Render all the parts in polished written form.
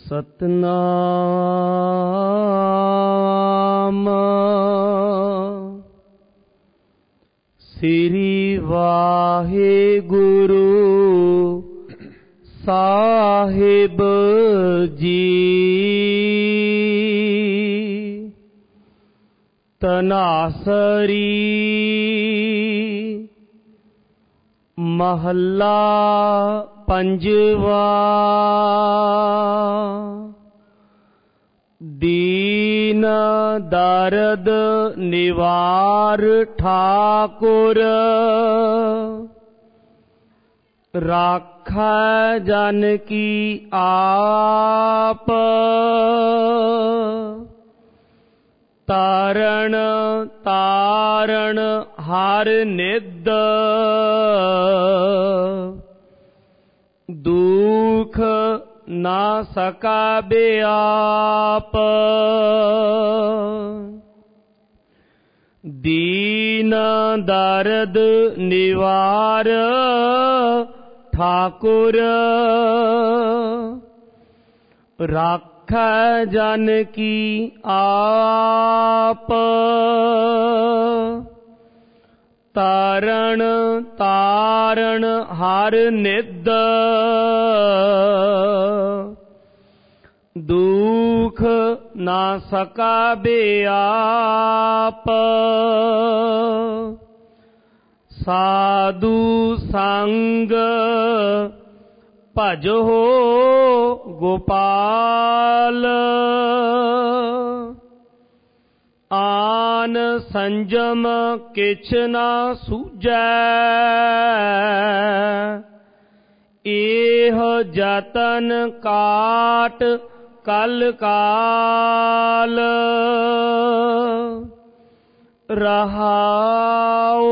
ਸਤਨਾਮ ਸ੍ਰੀ ਵਾਹਿਗੁਰੂ ਸਾਹਿਬ ਜੀ। ਤਨਾਸਰੀ ਮਹੱਲਾ ਪੰਜਵਾ। ਦੀਨ ਦਰਦ ਨਿਵਾਰ ਠਾਕੁਰ, ਰਾਖੈ ਜਨ ਕੀ ਆਪ। ਤਾਰਨ ਤਾਰਨ ਹਰ ਨਿਧ, ਦੁਖ ਨਾ ਸਕਾ ਬਿਆਪ। ਦੀਨ ਦਰਦ ਨਿਵਾਰ ਠਾਕੁਰ, ਰਾਖੈ ਜਨ ਕੀ ਆਪ। ਤਾਰਨ ਤਾਰਨ ਹਰ ਨਿਧ, ਦੁਖ ਨਾ ਸਕਾ ਬਿਆਪ। ਸਾਧੂ ਸੰਗ ਭਜੋ ਗੋਪਾਲ, ਆਨ ਸੰਜਮ ਕਿਛ ਨਾ ਸੂਝੈ। ਏਹ ਜਤਨ ਕਾਟ ਕਲ ਕਾਲ, ਰਹਾਉ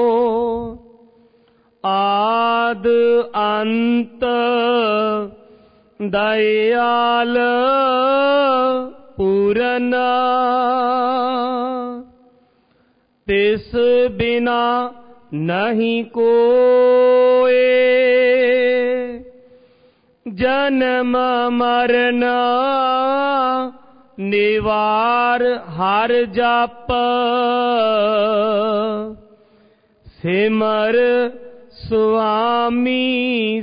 ਆਦ ਅੰਤ ਦਇਆਲ ਪੂਰਨ। ਤਿਸ ਬਿਨਾ ਨਹੀਂ ਕੋਇ, ਜਨਮ ਮਰਨ ਨਿਵਾਰ ਹਰ ਜਪ। ਸਿਮਰ ਸੁਆਮੀ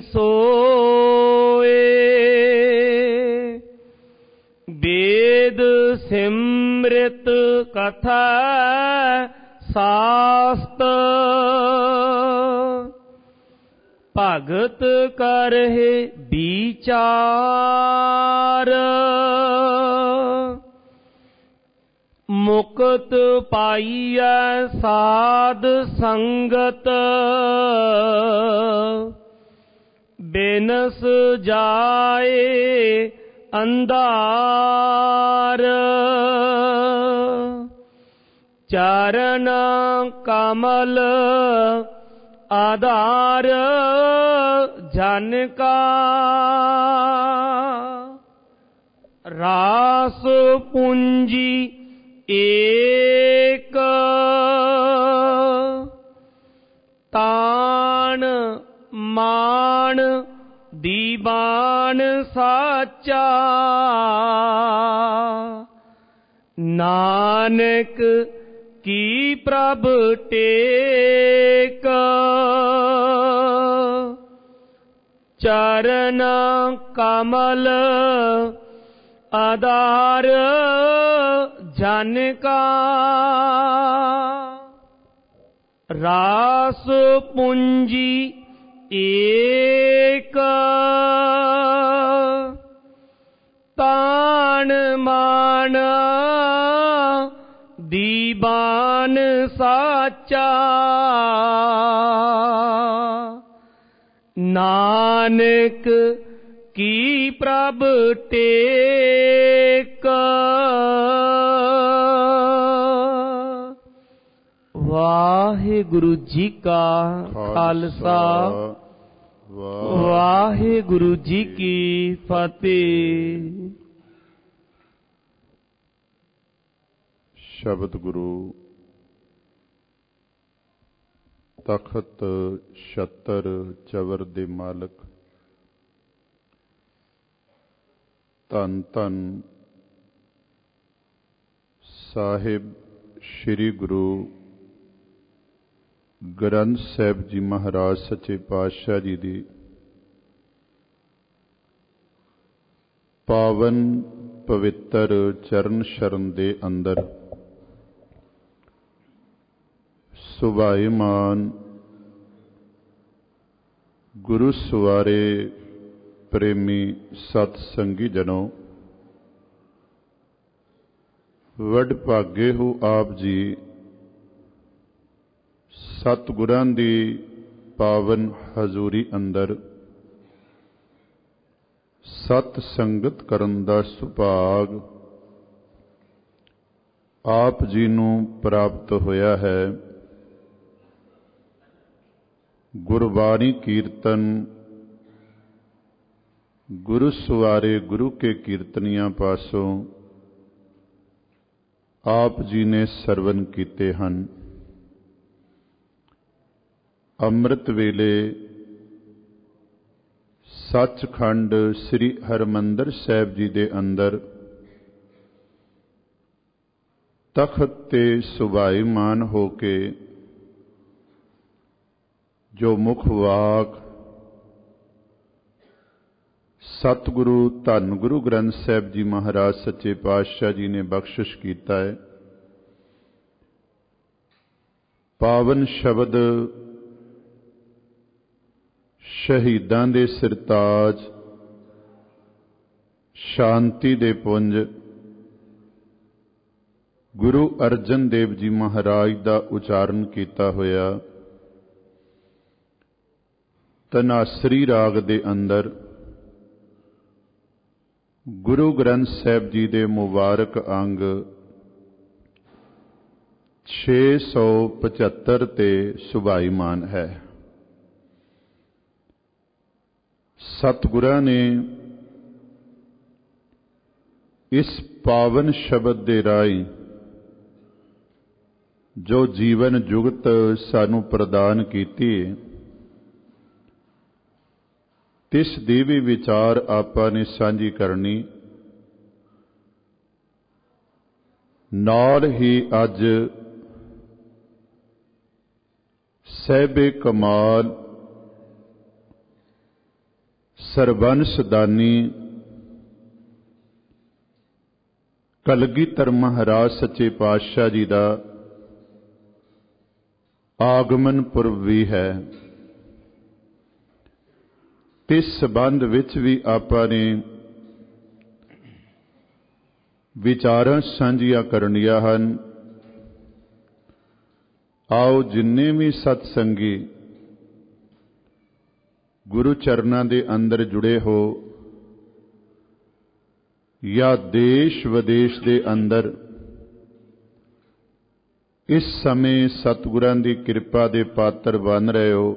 ਸੋਏ, ਵੇਦ ਸਿਮ੍ਰਿਤ ਕਥਾ ਸਾਸਤ। ਭਗਤ ਕਰਹਿ ਵਿਚਾਰ, ਮੁਕਤ ਪਾਈਐ ਸਾਧ ਸੰਗਤ। ਬਿਨਸ ਜਾਏ ਅੰਧਾਰ, ਚਰਨ ਕਮਲ ਆਧਾਰ ਜਨ ਕਾ। ਰਾਸ ਪੂੰਜੀ ਏਕ, ਤਾਣ ਮਾਣ ਦੀਵਾਨ ਸਾਚਾ। ਨਾਨਕ ਕੀ ਪ੍ਰਭ ਟੇਕ, ਚਰਨ ਕਮਲ ਆਧਾਰ ਜਨ ਕਾ। ਰਾਸ ਪੂੰਜੀ ਏਕ, ਤਾਣ ਮਾਣ ਦੀਵਾਨ ਸਾਚਾ। ਨਾਨਕ ਕੀ ਪ੍ਰਭ ਟੇਕ। ਵਾਹਿਗੁਰੂ ਜੀ ਕਾ ਖਾਲਸਾ, ਵਾਹਿਗੁਰੂ ਜੀ ਕੀ ਫਤਿਹ। ਸ਼ਬਦ ਗੁਰੂ ਤਖਤ ਛਤਰ ਚਵਰ ਦੇ ਮਾਲਕ ਧੰਨ ਧੰਨ ਸਾਹਿਬ ਸ੍ਰੀ ਗੁਰੂ ਗ੍ਰੰਥ ਸਾਹਿਬ ਜੀ ਮਹਾਰਾਜ ਸੱਚੇ ਪਾਤਸ਼ਾਹ ਜੀ ਦੀ ਪਾਵਨ ਪਵਿੱਤਰ ਚਰਨ ਸ਼ਰਨ ਦੇ ਅੰਦਰ ਸੁਭਾਈਮਾਨ ਗੁਰੂ ਸਵਾਰੇ ਪ੍ਰੇਮੀ ਸਤ ਸੰਗੀ ਜਨੋ, ਵਡ ਭਾਗੇ ਹੋ ਆਪ ਜੀ ਸਤਿਗੁਰਾਂ ਦੀ ਪਾਵਨ ਹਜ਼ੂਰੀ ਅੰਦਰ ਸਤ ਸੰਗਤ ਕਰਨ ਦਾ ਸੁਭਾਗ ਆਪ ਜੀ ਨੂੰ ਪ੍ਰਾਪਤ ਹੋਇਆ ਹੈ। ਗੁਰਬਾਣੀ ਕੀਰਤਨ ਗੁਰੂ ਸਵਾਰੇ ਗੁਰੂ ਕੇ ਕੀਰਤਨੀਆਂ ਪਾਸੋਂ ਆਪ ਜੀ ਨੇ ਸਰਵਨ ਕੀਤੇ ਹਨ। ਅੰਮ੍ਰਿਤ ਵੇਲੇ ਸੱਚਖੰਡ ਸ੍ਰੀ ਹਰਿਮੰਦਰ ਸਾਹਿਬ ਜੀ ਦੇ ਅੰਦਰ ਤਖਤ ਤੇ ਸੁਭਾਈਮਾਨ ਹੋ ਕੇ ਜੋ ਮੁਖ ਵਾਕ ਸਤਿਗੁਰੂ ਧੰਨ ਗੁਰੂ ਗ੍ਰੰਥ ਸਾਹਿਬ ਜੀ ਮਹਾਰਾਜ ਸੱਚੇ ਪਾਤਸ਼ਾਹ ਜੀ ਨੇ ਬਖਸ਼ਿਸ਼ ਕੀਤਾ ਹੈ, ਪਾਵਨ ਸ਼ਬਦ ਸ਼ਹੀਦਾਂ ਦੇ ਸਿਰਤਾਜ ਸ਼ਾਂਤੀ ਦੇ ਪੁੰਜ ਗੁਰੂ ਅਰਜਨ ਦੇਵ ਜੀ ਮਹਾਰਾਜ ਦਾ ਉਚਾਰਨ ਕੀਤਾ ਹੋਇਆ ਧਨਾਸਰੀ ਰਾਗ ਦੇ ਅੰਦਰ ਗੁਰੂ ਗ੍ਰੰਥ ਸਾਹਿਬ ਜੀ ਦੇ ਮੁਬਾਰਕ ਅੰਗ 675 ਤੇ ਸੁਭਾਈਮਾਨ ਹੈ। ਸਤਿਗੁਰਾਂ ਨੇ ਇਸ ਪਾਵਨ ਸ਼ਬਦ ਦੇ ਰਾਹੀਂ ਜੋ ਜੀਵਨ ਜੁਗਤ ਸਾਨੂੰ ਪ੍ਰਦਾਨ ਕੀਤੀ ਹੈ, ਤਿਸ ਦੀ ਵੀ ਵਿਚਾਰ ਆਪਾਂ ਨੇ ਸਾਂਝੀ ਕਰਨੀ। ਨਾਲ ਹੀ ਅੱਜ ਸਾਹਿਬੇ ਕਮਾਲ ਸਰਬੰਸ ਦਾਨੀ ਕਲਗੀਧਰ ਮਹਾਰਾਜ ਸੱਚੇ ਪਾਤਸ਼ਾਹ ਜੀ ਦਾ ਆਗਮਨ ਪੁਰਬ ਵੀ ਹੈ। ਇਸ ਸੰਬੰਧ ਵਿੱਚ ਵੀ ਆਪਾਂ ਨੇ ਵਿਚਾਰਾਂ ਸਾਂਝੀਆਂ ਕਰਨੀਆਂ ਹਨ। ਆਓ ਜਿੰਨੇ ਵੀ ਸਤ ਸੰਗੀ ਗੁਰੂ ਚਰਨਾਂ ਦੇ ਅੰਦਰ ਜੁੜੇ ਹੋ ਜਾਂ ਦੇਸ਼ ਵਿਦੇਸ਼ ਦੇ ਅੰਦਰ ਇਸ ਸਮੇਂ ਸਤਿਗੁਰਾਂ ਦੀ ਕਿਰਪਾ ਦੇ ਪਾਤਰ ਬਣ ਰਹੇ ਹੋ,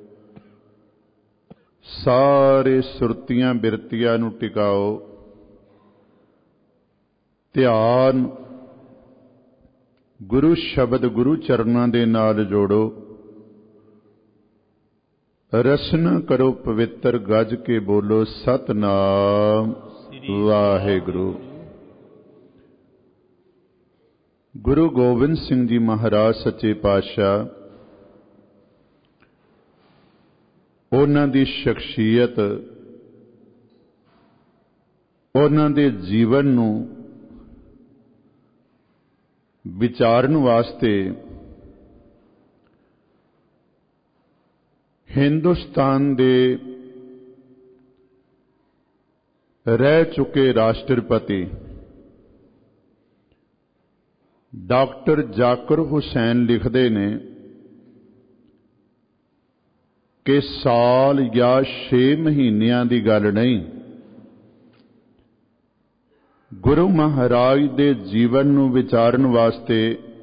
ਸਾਰੇ ਸੁਰਤੀਆਂ ਬਿਰਤੀਆਂ ਨੂੰ ਟਿਕਾਓ, ਧਿਆਨ ਗੁਰੂ ਸ਼ਬਦ ਗੁਰੂ ਚਰਨਾਂ ਦੇ ਨਾਲ ਜੋੜੋ, ਰਸਨਾ ਕਰੋ ਪਵਿੱਤਰ ਗੱਜ ਕੇ ਬੋਲੋ ਸਤਿਨਾਮ ਵਾਹਿਗੁਰੂ। ਗੁਰੂ ਗੋਬਿੰਦ ਸਿੰਘ ਜੀ ਮਹਾਰਾਜ ਸੱਚੇ ਪਾਤਸ਼ਾਹ ਉਹਨਾਂ ਦੀ ਸ਼ਖਸੀਅਤ, ਉਹਨਾਂ ਦੇ ਜੀਵਨ ਨੂੰ ਵਿਚਾਰਨ ਵਾਸਤੇ ਹਿੰਦੁਸਤਾਨ ਦੇ ਰਹਿ ਚੁੱਕੇ ਰਾਸ਼ਟਰਪਤੀ ਡਾਕਟਰ ਜ਼ਾਕਿਰ ਹੁਸੈਨ ਲਿਖਦੇ ਨੇ ਕਿ ਸਾਲ ਜਾਂ 6 ਮਹੀਨਿਆਂ ਦੀ ਗੱਲ ਨਹੀਂ, ਗੁਰੂ ਮਹਾਰਾਜ ਦੇ ਜੀਵਨ ਨੂੰ ਵਿਚਾਰਨ ਵਾਸਤੇ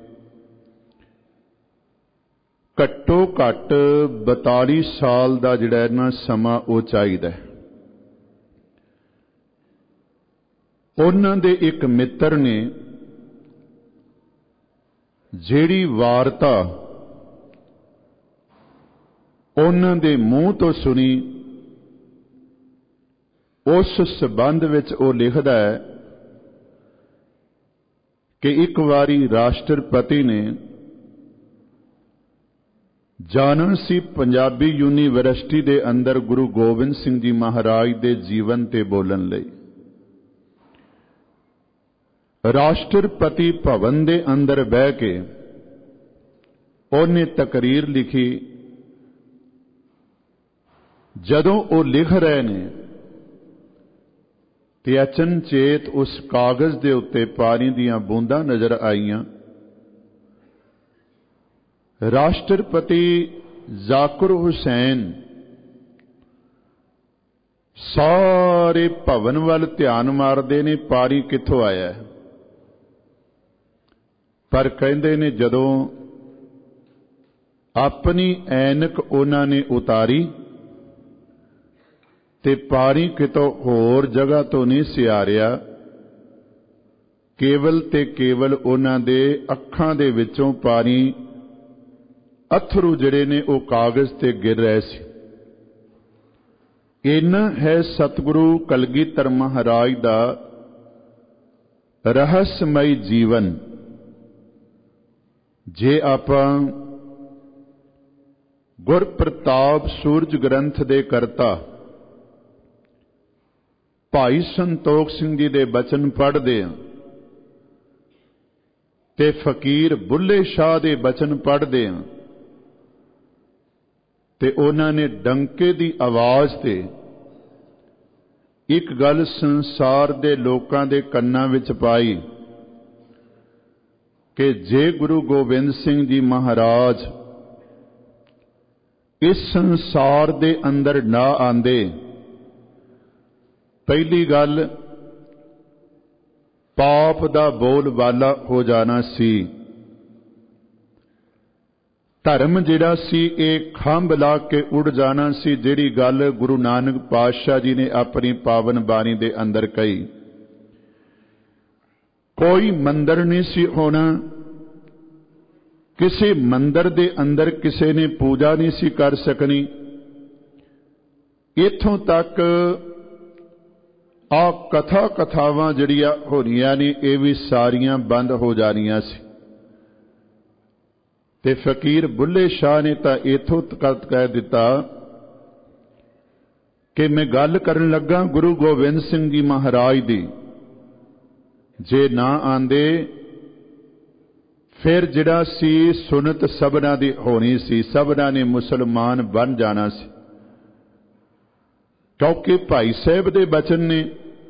ਘੱਟੋ ਘੱਟ 42 ਸਾਲ ਦਾ ਜਿਹੜਾ ਨਾ ਸਮਾਂ ਉਹ ਚਾਹੀਦਾ ਹੈ। ਉਹਨਾਂ ਦੇ ਇੱਕ ਮਿੱਤਰ ਨੇ ਜਿਹੜੀ ਵਾਰਤਾ ਉਹਨਾਂ ਦੇ ਮੂੰਹ ਤੋਂ ਸੁਣੀ, ਉਸ ਸੰਬੰਧ ਵਿੱਚ ਉਹ ਲਿਖਦਾ ਹੈ ਕਿ ਇੱਕ ਵਾਰੀ ਰਾਸ਼ਟਰਪਤੀ ਨੇ ਜਾਣਨ ਸੀ ਪੰਜਾਬੀ ਯੂਨੀਵਰਸਿਟੀ ਦੇ ਅੰਦਰ ਗੁਰੂ ਗੋਬਿੰਦ ਸਿੰਘ ਜੀ ਮਹਾਰਾਜ ਦੇ ਜੀਵਨ ਤੇ ਬੋਲਣ ਲਈ। ਰਾਸ਼ਟਰਪਤੀ ਭਵਨ ਦੇ ਅੰਦਰ ਬਹਿ ਕੇ ਉਹਨੇ ਤਕਰੀਰ ਲਿਖੀ। ਜਦੋਂ ਉਹ ਲਿਖ ਰਹੇ ਨੇ ਤੇ ਅਚਨਚੇਤ ਉਸ ਕਾਗਜ਼ ਦੇ ਉੱਤੇ ਪਾਣੀ ਦੀਆਂ ਬੂੰਦਾਂ ਨਜ਼ਰ ਆਈਆਂ। ਰਾਸ਼ਟਰਪਤੀ ਜ਼ਾਕਿਰ ਹੁਸੈਨ ਸਾਰੇ ਭਵਨ ਵੱਲ ਧਿਆਨ ਮਾਰਦੇ ਨੇ, ਪਾਣੀ ਕਿੱਥੋਂ ਆਇਆ। ਪਰ ਕਹਿੰਦੇ ਨੇ ਜਦੋਂ ਆਪਣੀ ਐਨਕ ਉਹਨਾਂ ਨੇ ਉਤਾਰੀ ਤੇ ਪਾਣੀ ਕਿਤੋਂ ਹੋਰ ਜਗ੍ਹਾ ਤੋਂ ਨਹੀਂ ਸੀ ਆ ਰਿਹਾ, ਕੇਵਲ ਤੇ ਕੇਵਲ ਉਹਨਾਂ ਦੇ ਅੱਖਾਂ ਦੇ ਵਿੱਚੋਂ ਪਾਣੀ ਅਥਰੂ ਜਿਹੜੇ ਨੇ ਉਹ ਕਾਗਜ਼ ਤੇ ਗਿਰ ਰਹੇ ਸੀ। ਇੰਨਾ ਹੈ ਸਤਿਗੁਰੂ ਕਲਗੀਧਰ ਮਹਾਰਾਜ ਦਾ ਰਹੱਸਮਈ ਜੀਵਨ। ਜੇ ਆਪਾਂ ਗੁਰਪ੍ਰਤਾਪ ਸੂਰਜ ਗ੍ਰੰਥ ਦੇ ਕਰਤਾ ਭਾਈ ਸੰਤੋਖ ਸਿੰਘ ਜੀ ਦੇ ਬਚਨ ਪੜ੍ਹਦੇ ਹਾਂ ਤੇ ਫਕੀਰ ਬੁੱਲੇ ਸ਼ਾਹ ਦੇ ਬਚਨ ਪੜ੍ਹਦੇ ਹਾਂ ਤੇ ਉਹਨਾਂ ਨੇ ਡੰਕੇ ਦੀ ਆਵਾਜ਼ ਤੇ ਇੱਕ ਗੱਲ ਸੰਸਾਰ ਦੇ ਲੋਕਾਂ ਦੇ ਕੰਨਾਂ ਵਿੱਚ ਪਾਈ ਕਿ ਜੇ ਗੁਰੂ ਗੋਬਿੰਦ ਸਿੰਘ ਜੀ ਮਹਾਰਾਜ ਇਸ ਸੰਸਾਰ ਦੇ ਅੰਦਰ ਨਾ ਆਂਦੇ, ਪਹਿਲੀ ਗੱਲ ਪਾਪ ਦਾ ਬੋਲਬਾਲਾ ਹੋ ਜਾਣਾ ਸੀ। ਧਰਮ ਜਿਹੜਾ ਸੀ ਇਹ ਖੰਭ ਲਾ ਕੇ ਉੱਡ ਜਾਣਾ ਸੀ, ਜਿਹੜੀ ਗੱਲ ਗੁਰੂ ਨਾਨਕ ਪਾਤਸ਼ਾਹ ਜੀ ਨੇ ਆਪਣੀ ਪਾਵਨ ਬਾਣੀ ਦੇ ਅੰਦਰ ਕਹੀ। ਕੋਈ ਮੰਦਰ ਨਹੀਂ ਸੀ ਹੋਣਾ, ਕਿਸੇ ਮੰਦਰ ਦੇ ਅੰਦਰ ਕਿਸੇ ਨੇ ਪੂਜਾ ਨਹੀਂ ਸੀ ਕਰ ਸਕਣੀ। ਇੱਥੋਂ ਤੱਕ ਆ ਕਥਾਵਾਂ ਜਿਹੜੀਆਂ ਹੋਣੀਆਂ ਨੇ ਇਹ ਵੀ ਸਾਰੀਆਂ ਬੰਦ ਹੋ ਜਾਣੀਆਂ ਸੀ। ਤੇ ਫਕੀਰ ਬੁੱਲੇ ਸ਼ਾਹ ਨੇ ਤਾਂ ਇਥੋਂ ਤੱਕ ਕਹਿ ਦਿੱਤਾ ਕਿ ਮੈਂ ਗੱਲ ਕਰਨ ਲੱਗਾ ਗੁਰੂ ਗੋਬਿੰਦ ਸਿੰਘ ਜੀ ਮਹਾਰਾਜ ਦੀ, ਜੇ ਨਾ ਆਂਦੇ ਫਿਰ ਜਿਹੜਾ ਸੀ ਸੁਨਤ ਸਭਨਾਂ ਦੀ ਹੋਣੀ ਸੀ, ਸਭਨਾਂ ਨੇ ਮੁਸਲਮਾਨ ਬਣ ਜਾਣਾ ਸੀ। ਕਿਉਂਕਿ ਭਾਈ ਸਾਹਿਬ ਦੇ ਬਚਨ ਨੇ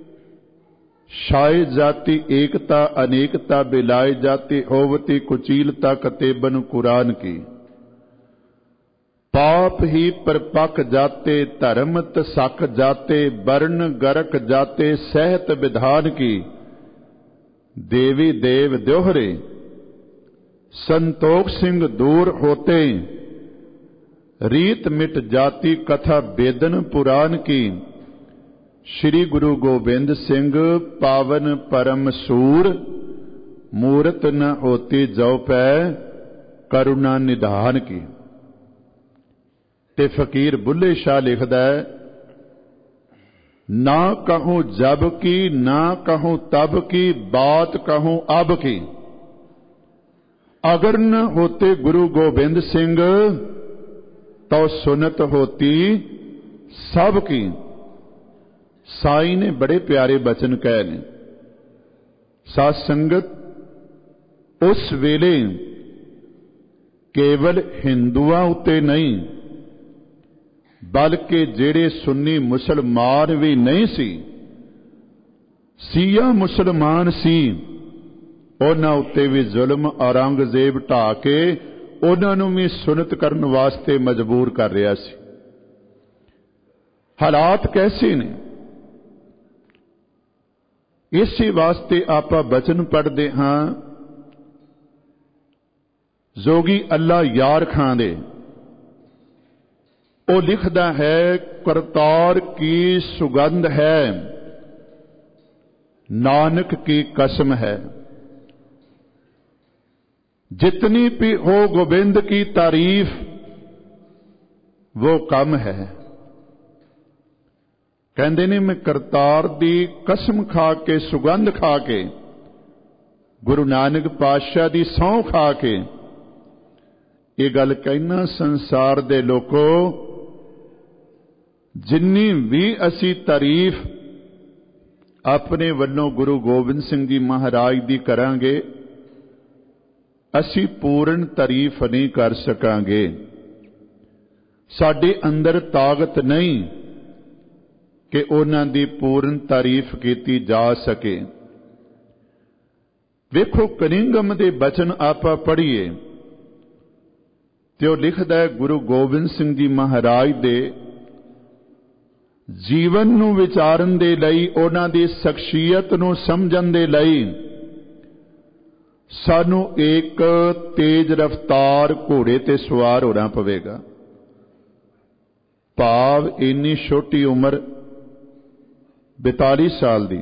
ਸ਼ਾਇ ਜਾਤੀ ਏਕਤਾ ਅਨੇਕਤਾ ਬਿਲਾਏ ਜਾਤੀ ਹੋਵਤੀ ਕੁਚੀਲਤਾ ਕਤੇਬਨ ਕੁਰਾਨ ਕੀ, ਪਾਪ ਹੀ ਪਰਪਕ ਜਾਤੇ ਧਰਮ ਤਸਕ ਜਾਤੇ ਵਰਨ ਗਰਕ ਜਾਤੇ ਸਹਿਤ ਵਿਧਾਨ ਕੀ, ਦੇवी देव द्योहरे संतोख सिंह दूर होते रीत मिट जाती कथा बेदन पुराण की, श्री गुरु गोबिंद सिंह पावन परम सूर मूरत न होती जौ पै करुणा निधान की। ते फकीर बुल्ले शाह लिखदा है, ना कहूं जब की ना कहूं तब की बात कहूं अब की, अगर न होते गुरु गोबिंद सिंह तो सुनत होती सब की। साई ने बड़े प्यारे बचन कहे ने। साध संगत उस वेले केवल हिंदुआं उत्ते नहीं बल्कि जेड़े सुन्नी मुसलमान भी नहीं सी, सिया मुसलमान सी, उन्हां उत्ते भी जुल्म औरंगजेब ढा के उन्हां नूं भी सुनत करन वास्ते मजबूर कर रहा सी। हालात कैसे ने, इसी वास्ते आपां बचन पढ़दे हां जोगी अल्लाह यार खां दे। वो लिखदा है, करतार की सुगंध है नानक की कसम है, जितनी भी हो गोबिंद की तारीफ वो कम है। ਕਹਿੰਦੇ ਨੇ ਮੈਂ ਕਰਤਾਰ ਦੀ ਕਸਮ ਖਾ ਕੇ, ਸੁਗੰਧ ਖਾ ਕੇ, ਗੁਰੂ ਨਾਨਕ ਪਾਤਸ਼ਾਹ ਦੀ ਸਹੁੰ ਖਾ ਕੇ ਇਹ ਗੱਲ ਕਹਿਣਾ, ਸੰਸਾਰ ਦੇ ਲੋਕੋ, ਜਿੰਨੀ ਵੀ ਅਸੀਂ ਤਾਰੀਫ ਆਪਣੇ ਵੱਲੋਂ ਗੁਰੂ ਗੋਬਿੰਦ ਸਿੰਘ ਜੀ ਮਹਾਰਾਜ ਦੀ ਕਰਾਂਗੇ, ਅਸੀਂ ਪੂਰਨ ਤਾਰੀਫ ਨਹੀਂ ਕਰ ਸਕਾਂਗੇ। ਸਾਡੇ ਅੰਦਰ ਤਾਕਤ ਨਹੀਂ ਕਿ ਉਹਨਾਂ ਦੀ ਪੂਰਨ ਤਾਰੀਫ ਕੀਤੀ ਜਾ ਸਕੇ। ਵੇਖੋ, ਕਨਿੰਗਮ ਦੇ ਬਚਨ ਆਪਾਂ ਪੜ੍ਹੀਏ ਤੇ ਉਹ ਲਿਖਦਾ ਹੈ, ਗੁਰੂ ਗੋਬਿੰਦ ਸਿੰਘ ਜੀ ਮਹਾਰਾਜ ਦੇ ਜੀਵਨ ਨੂੰ ਵਿਚਾਰਨ ਦੇ ਲਈ, ਉਹਨਾਂ ਦੀ ਸ਼ਖਸੀਅਤ ਨੂੰ ਸਮਝਣ ਦੇ ਲਈ ਸਾਨੂੰ ਇੱਕ ਤੇਜ਼ ਰਫ਼ਤਾਰ ਘੋੜੇ ਤੇ ਸਵਾਰ ਹੋਣਾ ਪਵੇਗਾ। ਭਾਵ ਇੰਨੀ ਛੋਟੀ ਉਮਰ 42 ਸਾਲ ਦੀ,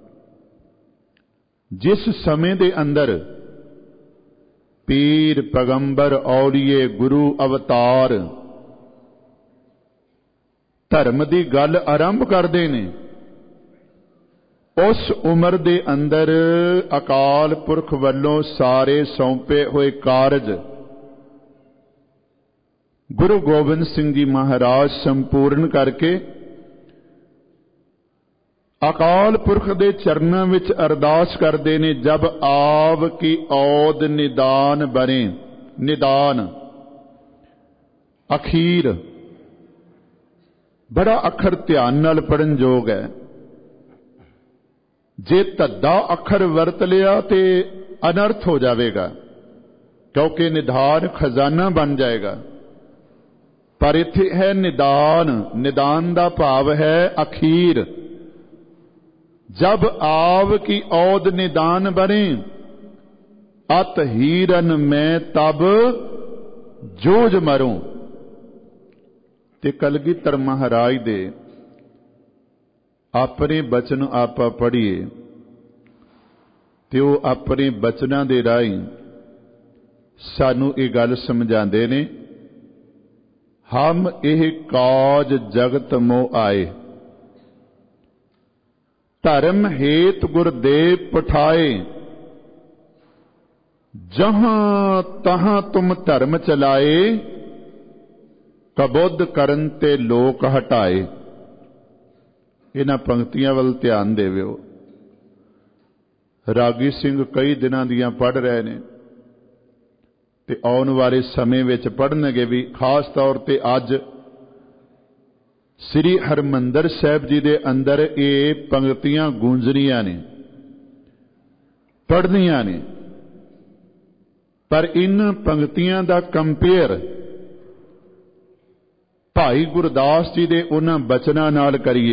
ਜਿਸ ਸਮੇਂ ਦੇ ਅੰਦਰ ਪੀਰ, ਪੈਗੰਬਰ, ਔਲੀਏ, ਗੁਰੂ, ਅਵਤਾਰ ਧਰਮ ਦੀ ਗੱਲ ਆਰੰਭ ਕਰਦੇ ਨੇ, ਉਸ ਉਮਰ ਦੇ ਅੰਦਰ ਅਕਾਲ ਪੁਰਖ ਵੱਲੋਂ ਸਾਰੇ ਸੌਂਪੇ ਹੋਏ ਕਾਰਜ ਗੁਰੂ ਗੋਬਿੰਦ ਸਿੰਘ ਜੀ ਮਹਾਰਾਜ ਸੰਪੂਰਨ ਕਰਕੇ ਅਕਾਲ ਪੁਰਖ ਦੇ ਚਰਨਾਂ ਵਿੱਚ ਅਰਦਾਸ ਕਰਦੇ ਨੇ, ਜਬ ਆਵ ਕੀ ਔਦ ਨਿਦਾਨ ਬਣੇ। ਨਿਦਾਨ ਅਖੀਰ ਬੜਾ ਅੱਖਰ ਧਿਆਨ ਨਾਲ ਪੜਨ ਯੋਗ ਹੈ। ਜੇ ਧੱਦਾ ਅੱਖਰ ਵਰਤ ਲਿਆ ਤੇ ਅਨਰਥ ਹੋ ਜਾਵੇਗਾ, ਕਿਉਂਕਿ ਨਿਦਾਨ ਖਜ਼ਾਨਾ ਬਣ ਜਾਏਗਾ। ਪਰ ਇੱਥੇ ਹੈ ਨਿਦਾਨ। ਨਿਦਾਨ ਦਾ ਭਾਵ ਹੈ ਅਖੀਰ। जब आव की औद निदान बने, अत हीरन में तब जोज मरूं। ते कलगीधर महाराज दे अपने बचन आपा पढ़िए ते वो अपने बचनां दे राही सानू ये गल समझाते ने, हम यह काज जगत मोह आए, धर्म हेत गुरदेव पठाए, जहां तहां तुम धर्म चलाए, कबुद्ध करन ते लोक हटाए। इन्हां पंक्तियां वल ध्यान देविओ। रागी सिंह कई दिनां दियां पढ़ रहे ने ते आउण वाले समय विच पढ़नगे भी। खास तौर ते अज श्री हरमंदर साहिब जी दे अंदर ये पंक्तियां गूंजनियां ने, पढ़नियां ने, पर इन पंक्तियां दा कंपेयर भाई गुरदास जी दे उन्हां बचनां नाल करिए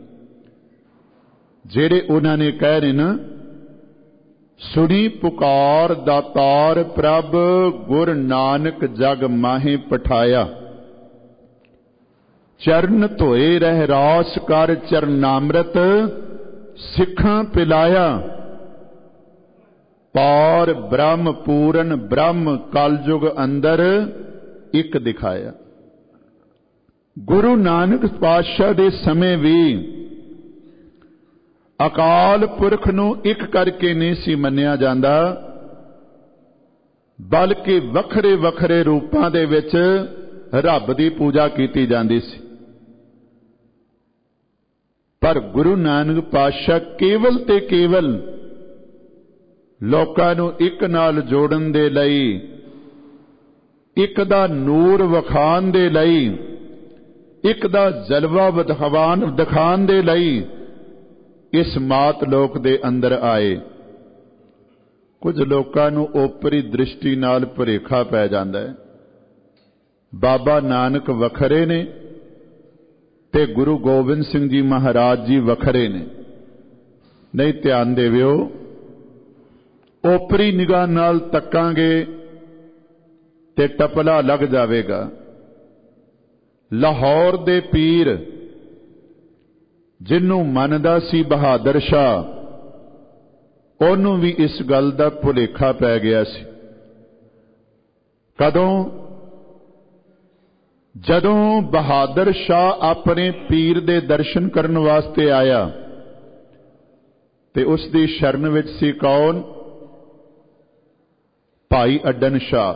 जेड़े उन्हां ने कह रहे न, सुनी पुकार दातार प्रभ, गुर नानक जग माहे पठाया, चरण धोए रह रास कर, चरनामृत सिखां पिलाया, पार ब्रह्म पूरन ब्रह्म कलयुग अंदर एक दिखाया। गुरु नानक पातशाह दे समय भी अकाल पुरख नूं एक करके नहीं सी मन्निया जांदा, बल्कि वखरे वखरे रूपां दे विच रब दी पूजा कीती जांदी सी। पर गुरु नानक पातशाह केवल ते केवल लोकां नूं एक नाल जोड़न दे लई, एक दा नूर विखाण दे लई, एक दा जलवा दिखाण दे लई इस मात लोक दे अंदर आए। कुछ लोकां नूं ओपरी दृष्टि नाल भुलेखा पै जांदा है, बाबा नानक वखरे ने ते गुरु गोबिंद सिंह जी महाराज जी वखरे ने। नहीं, ध्यान देविओ, ओपरी निगाह नाल तकांगे ते टपला लग जावेगा। लाहौर दे पीर जिन्हों मनदा सी बहादुर शाह, उन्होंने भी इस गल दा भुलेखा पै गया सी। कदों? ਜਦੋਂ ਬਹਾਦਰ ਸ਼ਾਹ ਆਪਣੇ ਪੀਰ ਦੇ ਦਰਸ਼ਨ ਕਰਨ ਵਾਸਤੇ ਆਇਆ ਤੇ ਉਸ ਦੀ ਸ਼ਰਨ ਵਿੱਚ ਸੀ ਕੌਣ? ਭਾਈ ਅੱਡਣ ਸ਼ਾਹ,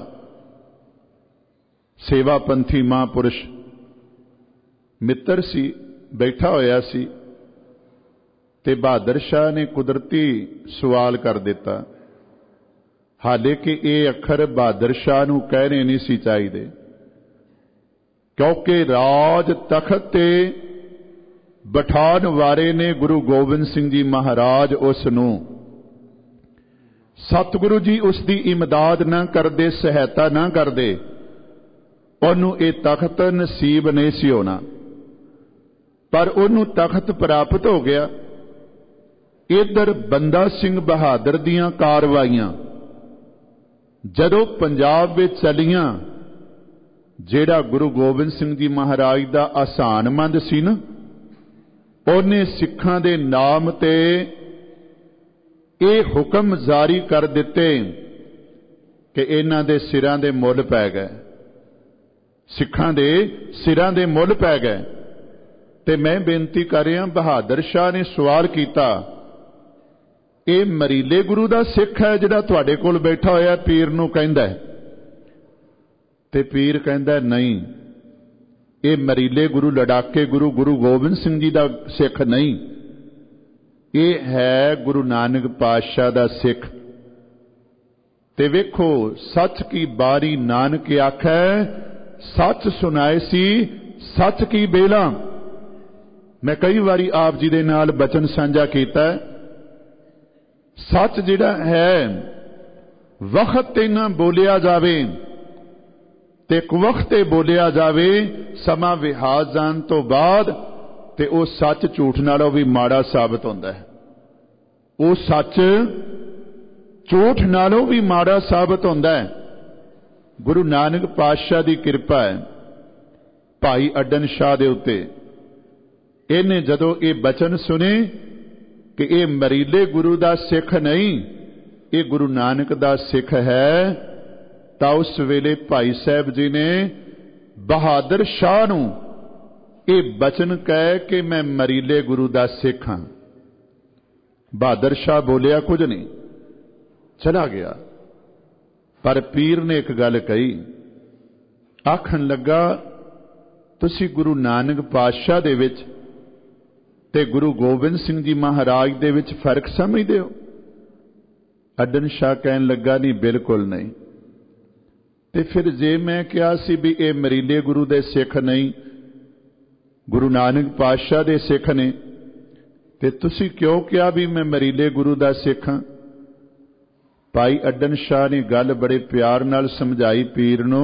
ਸੇਵਾ ਪੰਥੀ ਮਹਾਂਪੁਰਸ਼ ਮਿੱਤਰ ਸੀ, ਬੈਠਾ ਹੋਇਆ ਸੀ। ਤੇ ਬਹਾਦਰ ਸ਼ਾਹ ਨੇ ਕੁਦਰਤੀ ਸਵਾਲ ਕਰ ਦਿੱਤਾ, ਹਾਲੇ ਕਿ ਇਹ ਅੱਖਰ ਬਹਾਦਰ ਸ਼ਾਹ ਨੂੰ ਕਹਿਣੇ ਨਹੀਂ ਸੀ ਚਾਹੀਦੇ, ਕਿਉਂਕਿ ਰਾਜ ਤਖਤ ਤੇ ਬਿਠਾਉਣ ਵਾਲੇ ਨੇ ਗੁਰੂ ਗੋਬਿੰਦ ਸਿੰਘ ਜੀ ਮਹਾਰਾਜ। ਉਸ ਨੂੰ ਸਤਿਗੁਰੂ ਜੀ ਉਸ ਦੀ ਇਮਦਾਦ ਨਾ ਕਰਦੇ, ਸਹਾਇਤਾ ਨਾ ਕਰਦੇ, ਉਹਨੂੰ ਇਹ ਤਖਤ ਨਸੀਬ ਨਹੀਂ ਸੀ ਹੋਣਾ। ਪਰ ਉਹਨੂੰ ਤਖਤ ਪ੍ਰਾਪਤ ਹੋ ਗਿਆ। ਇੱਧਰ ਬੰਦਾ ਸਿੰਘ ਬਹਾਦਰ ਦੀਆਂ ਕਾਰਵਾਈਆਂ ਜਦੋਂ ਪੰਜਾਬ ਵਿੱਚ ਚੱਲੀਆਂ, ਜਿਹੜਾ ਗੁਰੂ ਗੋਬਿੰਦ ਸਿੰਘ ਜੀ ਮਹਾਰਾਜ ਦਾ ਆਸਾਨਮੰਦ ਸੀ ਨਾ, ਉਹਨੇ ਸਿੱਖਾਂ ਦੇ ਨਾਮ ਤੇ ਇਹ ਹੁਕਮ ਜਾਰੀ ਕਰ ਦਿੱਤੇ ਕਿ ਇਹਨਾਂ ਦੇ ਸਿਰਾਂ ਦੇ ਮੁੱਲ ਪੈ ਗਏ, ਸਿੱਖਾਂ ਦੇ ਸਿਰਾਂ ਦੇ ਮੁੱਲ ਪੈ ਗਏ। ਤੇ ਮੈਂ ਬੇਨਤੀ ਕਰ ਰਿਹਾ, ਬਹਾਦਰ ਸ਼ਾਹ ਨੇ ਸਵਾਲ ਕੀਤਾ, ਇਹ ਮਰੀਲੇ ਗੁਰੂ ਦਾ ਸਿੱਖ ਹੈ ਜਿਹੜਾ ਤੁਹਾਡੇ ਕੋਲ ਬੈਠਾ ਹੋਇਆ ਪੀਰ ਨੂੰ ਕਹਿੰਦਾ ਹੈ? ਤੇ ਪੀਰ ਕਹਿੰਦਾ ਨਹੀਂ, ਇਹ ਮਰੀਲੇ ਗੁਰੂ ਲੜਾਕੇ ਗੁਰੂ ਗੋਬਿੰਦ ਸਿੰਘ ਜੀ ਦਾ ਸਿੱਖ ਨਹੀਂ, ਇਹ ਹੈ ਗੁਰੂ ਨਾਨਕ ਪਾਤਸ਼ਾਹ ਦਾ ਸਿੱਖ। ਤੇ ਵੇਖੋ, ਸੱਚ ਕੀ ਬਾਰੀ ਨਾਨਕ ਆਖੈ, ਸੱਚ ਸੁਣਾਏ ਸੀ ਸੱਚ ਕੀ ਬੇਲਾ। ਮੈਂ ਕਈ ਵਾਰੀ ਆਪ ਜੀ ਦੇ ਨਾਲ ਬਚਨ ਸਾਂਝਾ ਕੀਤਾ, ਸੱਚ ਜਿਹੜਾ ਹੈ ਵਕਤ ਤੇ ਨਾ ਬੋਲਿਆ ਜਾਵੇ ਤੇ ਇੱਕ ਵਕਤ ਤੇ ਬੋਲਿਆ ਜਾਵੇ, ਸਮਾਂ ਵਿਹਾਜ਼ ਜਾਣ ਤੋਂ ਬਾਅਦ ਤੇ ਉਹ ਸੱਚ ਝੂਠ ਨਾਲੋਂ ਵੀ ਮਾੜਾ ਸਾਬਤ ਹੁੰਦਾ ਹੈ। ਉਹ ਸੱਚ ਝੂਠ ਨਾਲੋਂ ਵੀ ਮਾੜਾ ਸਾਬਤ ਹੁੰਦਾ ਹੈ। ਗੁਰੂ ਨਾਨਕ ਪਾਤਸ਼ਾਹ ਦੀ ਕਿਰਪਾ ਹੈ ਭਾਈ ਅੱਡਣ ਸ਼ਾਹ ਦੇ ਉੱਤੇ। ਇਹਨੇ ਜਦੋਂ ਇਹ ਬਚਨ ਸੁਨੇ ਕਿ ਇਹ ਮਰੀਲੇ ਗੁਰੂ ਦਾ ਸਿੱਖ ਨਹੀਂ, ਇਹ ਗੁਰੂ ਨਾਨਕ ਦਾ ਸਿੱਖ ਹੈ, ਤਾਂ ਉਸ ਵੇਲੇ ਭਾਈ ਸਾਹਿਬ ਜੀ ਨੇ ਬਹਾਦਰ ਸ਼ਾਹ ਨੂੰ ਇਹ ਬਚਨ ਕਹਿ ਕਿ ਮੈਂ ਮਰੀਲੇ ਗੁਰੂ ਦਾ ਸਿੱਖ ਹਾਂ। ਬਹਾਦਰ ਸ਼ਾਹ ਬੋਲਿਆ ਕੁਝ ਨਹੀਂ, ਚਲਾ ਗਿਆ। ਪਰ ਪੀਰ ਨੇ ਇੱਕ ਗੱਲ ਕਹੀ, ਆਖਣ ਲੱਗਾ, ਤੁਸੀਂ ਗੁਰੂ ਨਾਨਕ ਪਾਤਸ਼ਾਹ ਦੇ ਵਿੱਚ ਤੇ ਗੁਰੂ ਗੋਬਿੰਦ ਸਿੰਘ ਜੀ ਮਹਾਰਾਜ ਦੇ ਵਿੱਚ ਫਰਕ ਸਮਝਦੇ ਹੋ? ਅੱਡਣ ਸ਼ਾਹ ਕਹਿਣ ਲੱਗਾ, ਨਹੀਂ, ਬਿਲਕੁਲ ਨਹੀਂ। ਤੇ ਫਿਰ ਜੇ ਮੈਂ ਕਿਹਾ ਸੀ ਵੀ ਇਹ ਮਰੀਲੇ ਗੁਰੂ ਦੇ ਸਿੱਖ ਨਹੀਂ, ਗੁਰੂ ਨਾਨਕ ਪਾਤਸ਼ਾਹ ਦੇ ਸਿੱਖ ਨੇ, ਤੇ ਤੁਸੀਂ ਕਿਉਂ ਕਿਹਾ ਵੀ ਮੈਂ ਮਰੀਲੇ ਗੁਰੂ ਦਾ ਸਿੱਖ ਹਾਂ? ਭਾਈ ਅੱਡਣ ਸ਼ਾਹ ਨੇ ਗੱਲ ਬੜੇ ਪਿਆਰ ਨਾਲ ਸਮਝਾਈ ਪੀਰ ਨੂੰ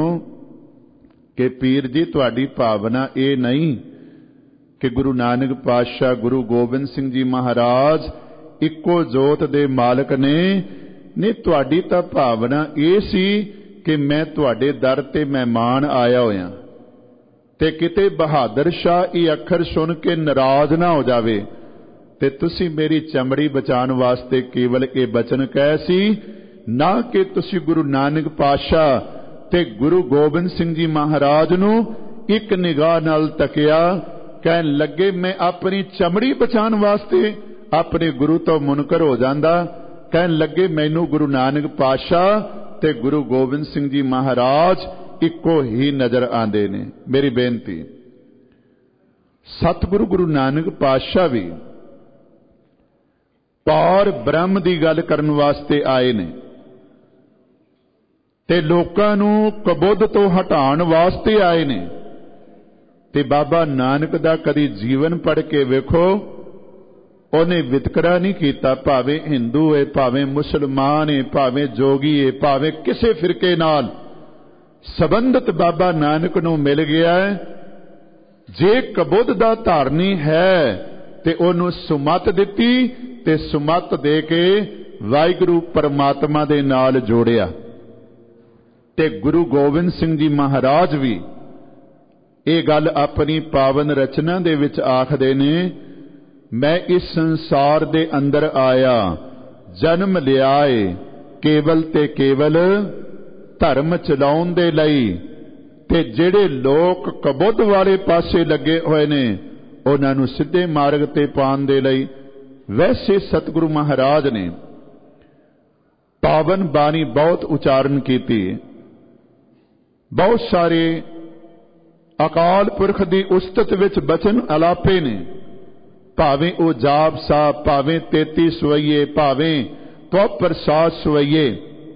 ਕਿ ਪੀਰ ਜੀ, ਤੁਹਾਡੀ ਭਾਵਨਾ ਇਹ ਨਹੀਂ ਕਿ ਗੁਰੂ ਨਾਨਕ ਪਾਤਸ਼ਾਹ ਗੁਰੂ ਗੋਬਿੰਦ ਸਿੰਘ ਜੀ ਮਹਾਰਾਜ ਇੱਕੋ ਜੋਤ ਦੇ ਮਾਲਕ ਨੇ। ਨਹੀਂ, ਤੁਹਾਡੀ ਤਾਂ ਭਾਵਨਾ ਇਹ ਸੀ ਕਿ ਮੈਂ ਤੁਹਾਡੇ ਦਰ ਤੇ ਮਹਿਮਾਨ ਆਇਆ ਹੋਇਆ, ਤੇ ਕਿਤੇ ਬਹਾਦਰ ਸ਼ਾਹ ਇਹ ਅੱਖਰ ਸੁਣ ਕੇ ਨਾਰਾਜ਼ ਨਾ ਹੋ ਜਾਵੇ, ਤੇ ਤੁਸੀਂ ਮੇਰੀ ਚਮੜੀ ਬਚਾਉਣ ਵਾਸਤੇ ਕੇਵਲ ਇਹ ਬਚਨ ਕਹੇ ਸੀ, ਨਾ ਕਿ ਤੁਸੀਂ ਗੁਰੂ ਨਾਨਕ ਪਾਤਸ਼ਾਹ ਤੇ ਗੁਰੂ ਗੋਬਿੰਦ ਸਿੰਘ ਜੀ ਮਹਾਰਾਜ ਨੂੰ ਇੱਕ ਨਿਗਾਹ ਨਾਲ ਤੱਕਿਆ, ਕਹਿਣ ਲੱਗੇ ਮੈਂ ਆਪਣੀ ਚਮੜੀ ਬਚਾਉਣ ਵਾਸਤੇ ਆਪਣੇ ਗੁਰੂ ਤੋਂ ਮੁਨਕਰ ਹੋ ਜਾਂਦਾ। ਕਹਿਣ ਲੱਗੇ ਮੈਨੂੰ ਗੁਰੂ ਨਾਨਕ ਪਾਤਸ਼ਾਹ ਤੇ ਗੁਰੂ ਗੋਬਿੰਦ ਸਿੰਘ ਜੀ ਮਹਾਰਾਜ ਇੱਕੋ ਹੀ ਨਜ਼ਰ ਆਉਂਦੇ ਨੇ। ਮੇਰੀ ਬੇਨਤੀ, ਸਤਿਗੁਰੂ ਗੁਰੂ ਨਾਨਕ ਪਾਤਸ਼ਾਹ ਵੀ ਪਾਰ ਬ੍ਰਹਮ ਦੀ ਗੱਲ ਕਰਨ ਵਾਸਤੇ ਆਏ ਨੇ ਤੇ ਲੋਕਾਂ ਨੂੰ ਕਬੁੱਧ ਤੋਂ ਹਟਾਉਣ ਵਾਸਤੇ ਆਏ ਨੇ। ਤੇ ਬਾਬਾ ਨਾਨਕ ਦਾ ਕਦੀ ਜੀਵਨ ਪੜ੍ਹ ਕੇ ਵੇਖੋ, ਉਹਨੇ ਵਿਤਕਰਾ ਨਹੀਂ ਕੀਤਾ, ਭਾਵੇਂ ਹਿੰਦੂ ਹੈ, ਭਾਵੇਂ ਮੁਸਲਮਾਨ ਹੈ, ਭਾਵੇਂ ਜੋਗੀ ਹੈ, ਭਾਵੇਂ ਕਿਸੇ ਫਿਰਕੇ ਨਾਲ ਸੰਬੰਧਿਤ ਬਾਬਾ ਨਾਨਕ ਨੂੰ ਮਿਲ ਗਿਆ ਹੈ। ਜੇ ਕਬੁੱਧ ਦਾ ਧਾਰਨੀ ਹੈ ਤੇ ਉਹਨੂੰ ਸੁਮਤ ਦਿੱਤੀ ਤੇ ਸੁਮਤ ਦੇ ਕੇ ਵਾਹਿਗੁਰੂ ਪਰਮਾਤਮਾ ਦੇ ਨਾਲ ਜੋੜਿਆ। ਤੇ ਗੁਰੂ ਗੋਬਿੰਦ ਸਿੰਘ ਜੀ ਮਹਾਰਾਜ ਵੀ ਇਹ ਗੱਲ ਆਪਣੀ ਪਾਵਨ ਰਚਨਾ ਦੇ ਵਿੱਚ ਆਖਦੇ ਨੇ, ਮੈਂ ਇਸ ਸੰਸਾਰ ਦੇ ਅੰਦਰ ਆਇਆ, ਜਨਮ ਲਿਆ ਏ ਕੇਵਲ ਤੇ ਕੇਵਲ ਧਰਮ ਚਲਾਉਣ ਦੇ ਲਈ, ਤੇ ਜਿਹੜੇ ਲੋਕ ਕਬੁੱਧ ਵਾਲੇ ਪਾਸੇ ਲੱਗੇ ਹੋਏ ਨੇ ਉਹਨਾਂ ਨੂੰ ਸਿੱਧੇ ਮਾਰਗ ਤੇ ਪਾਉਣ ਦੇ ਲਈ ਵੈਸੇ ਸਤਿਗੁਰੂ ਮਹਾਰਾਜ ਨੇ ਪਾਵਨ ਬਾਣੀ ਬਹੁਤ ਉਚਾਰਨ ਕੀਤੀ। ਬਹੁਤ ਸਾਰੇ ਅਕਾਲ ਪੁਰਖ ਦੀ ਉਸਤਤ ਵਿੱਚ ਬਚਨ ਅਲਾਪੇ ਨੇ, ਭਾਵੇਂ ਉਹ ਜਾਪ ਸਾਹਿਬ, ਭਾਵੇਂ 33 ਸਵਈਏ, ਭਾਵੇਂ ਤੋ ਪ੍ਰਸਾਦ ਸਵਈਏ,